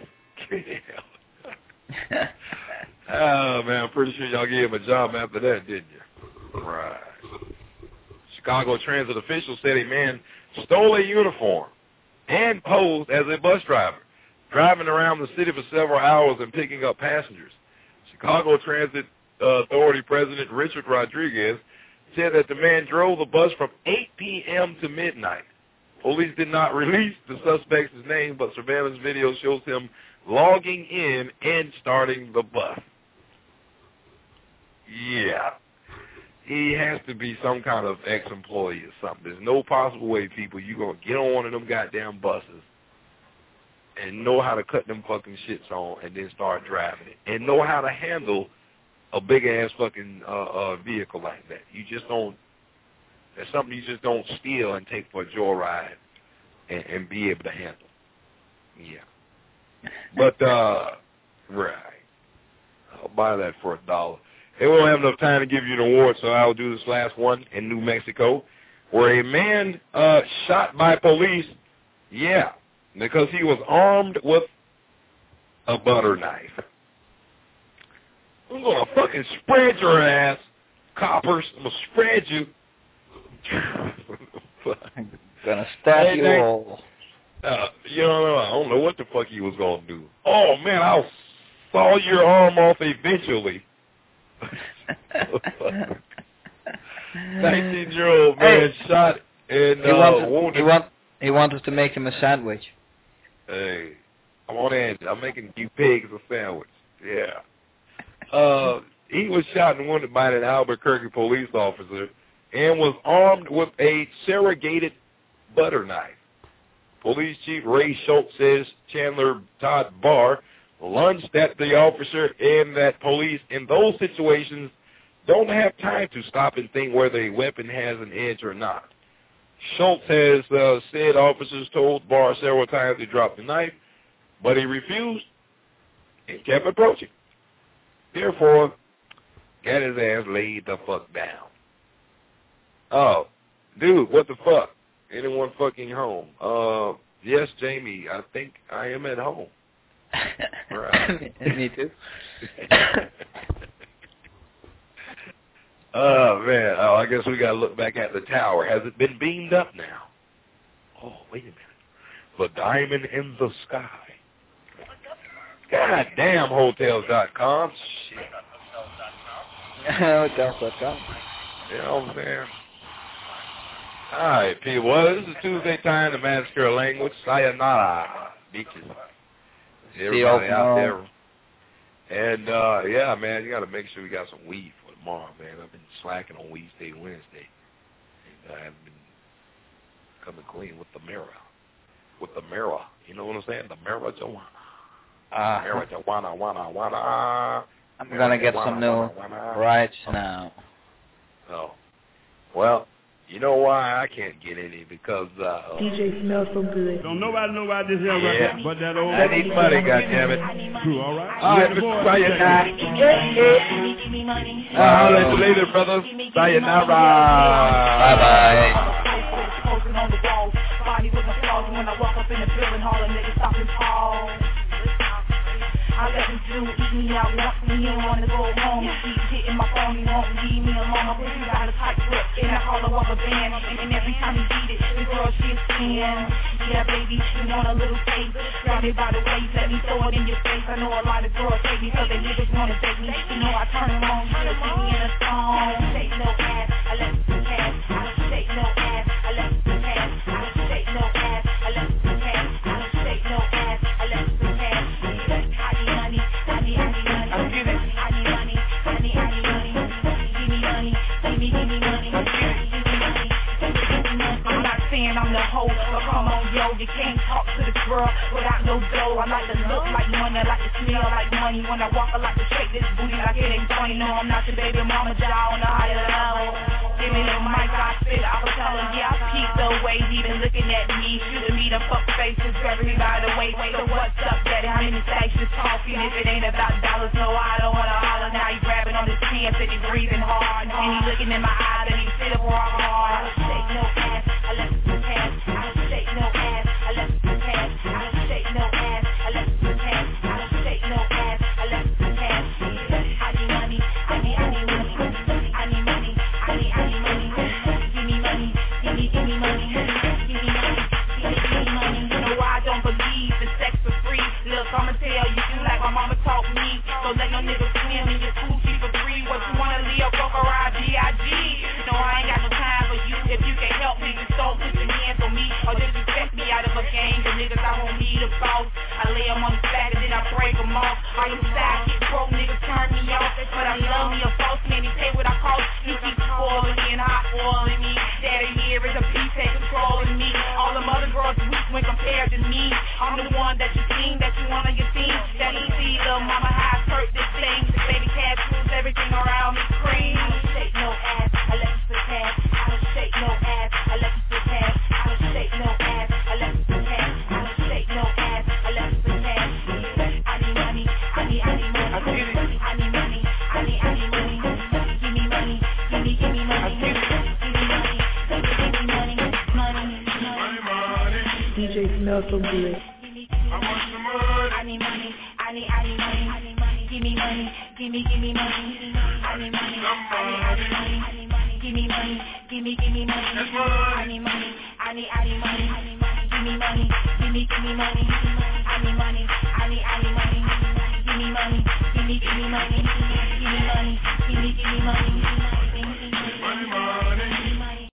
Oh, man, I'm pretty sure y'all gave him a job after that, didn't you? Right. Chicago Transit officials said a man stole a uniform and posed as a bus driver, driving around the city for several hours and picking up passengers. Chicago Transit Authority President Richard Rodriguez said that the man drove the bus from 8 p.m. to midnight. Police did not release the suspect's name, but surveillance video shows him logging in and starting the bus. Yeah. He has to be some kind of ex-employee or something. There's no possible way, people, you're going to get on one of them goddamn buses and know how to cut them fucking shits on and then start driving it. And know how to handle a big-ass fucking vehicle like that. You just don't, that's something you just don't steal and take for a joyride and be able to handle. Yeah. But, right. I'll buy that for $1. They won't have enough time to give you an award, so I'll do this last one in New Mexico, where a man shot by police, yeah, because he was armed with a butter knife. I'm going to fucking spread your ass, coppers. I'm going to spread you. I'm going to stab you all. You know, I don't know what the fuck he was going to do. Oh, man, I'll saw your arm off eventually. 19-year-old man shot and wounded. He wanted to make him a sandwich. Hey, I'm on edge. I'm making you pigs a sandwich. Yeah. He was shot and wounded by an Albuquerque police officer and was armed with a surrogated butter knife. Police Chief Ray Schultz says Chandler Todd Barr lunged at the officer and that police in those situations don't have time to stop and think whether a weapon has an edge or not. Schultz has said officers told Barr several times to drop the knife, but he refused and kept approaching. Therefore, got his ass laid the fuck down. Oh, dude, what the fuck? Anyone fucking home? Yes, Jamie, I think I am at home. Right. Me too. Oh, man. Oh, I guess we got to look back at the tower. Has it been beamed up now? Oh, wait a minute. The diamond in the sky. God damn, Hotels.com. Shit. Hotels.com. You know what I'm saying? All right, people. Well, this is Tuesday time to massacre a language. Sayonara, beaches. Everybody out there. And, yeah, man, you got to make sure we got some weed for tomorrow, man. I've been slacking on Wednesday. And I haven't been coming clean with the mirror. You know what I'm saying? The marijuana. Marijuana. I'm going to get some new rights now. Oh. Well, you know why I can't get any? Because DJ smells so good. Don't nobody know about this here right but that old. I need money, goddammit. True, all right. All right, Mr. Sayonara. I'll let you later, brother. Sayonara. Bye-bye. I let him do eat me out once and he don't wanna go home. Keep hitting my phone, he won't leave me alone. My pussy got a tight grip and I call her up a band. And every time he beat it, the girl she's in. Yeah, baby, you want a little taste? Grab me by the waist, let me throw it in your face. I know a lot of girls take me cause they niggas wanna take me. You know I turn them on, you see me in a song. Shake no ass, I let some cash. I don't shake no ass, I let some cash. I don't shake no ass, I let some cash. I don't shake no ass, I let some cash. I'm the hoe, but come on, yo, you can't talk to the girl without no dough. I like to look like money, I like to smell like money. When I walk, I like to shake this booty like it ain't funny. No, I'm not your baby mama, y'all on the higher level. Give me the mic, I spit, I was telling, yeah, I peep the way he been looking at me. Shooting me the fuck faces, grabbing me by the waist. So what's up, daddy? How many stacks you talking? If it ain't about dollars, no, I don't wanna holler. Now he grabbing on his pants and he breathing hard. And he looking in my eyes and he sit up rock hard. I don't shake no ass, I let some cash. I don't shake no ass, I let some cash. So let no nigga swim in your coochie for free. What you wanna live, fuck around G.I.G. No, I ain't got no time for you. If you can help me, just don't put your hands on me or disrespect me out of a game. The niggas I won't need a boss. I lay them on the back and then I break them off. All them sidekick broke niggas turn me off. But I love me a false man, he pay what I cost. He keep spoiling me and hot oiling me. Daddy here is a beast that controlling me. All them other girls weak when compared to me. I'm the one that you seen, that you want on your team. That you see, little mama, how I hurt this thing. The baby cat moves everything around me cream. I don't shake no ass, I let you spit ass. I don't shake no ass, I let you spit ass. I don't shake no ass, I let you spit ass. I don't shake no ass, I let you spit ass. I need money, I need money. I need money, I need money. Give me money, give me money. Give me money, give me money, money. DJ smells so good. I need money, I need money. Give me money, give me money. I need money, I need money. Give me money, give me money. I need money, I need money. Give me money, give me money. I need money, I need money. Give me money, give me money. Give me money, give me money.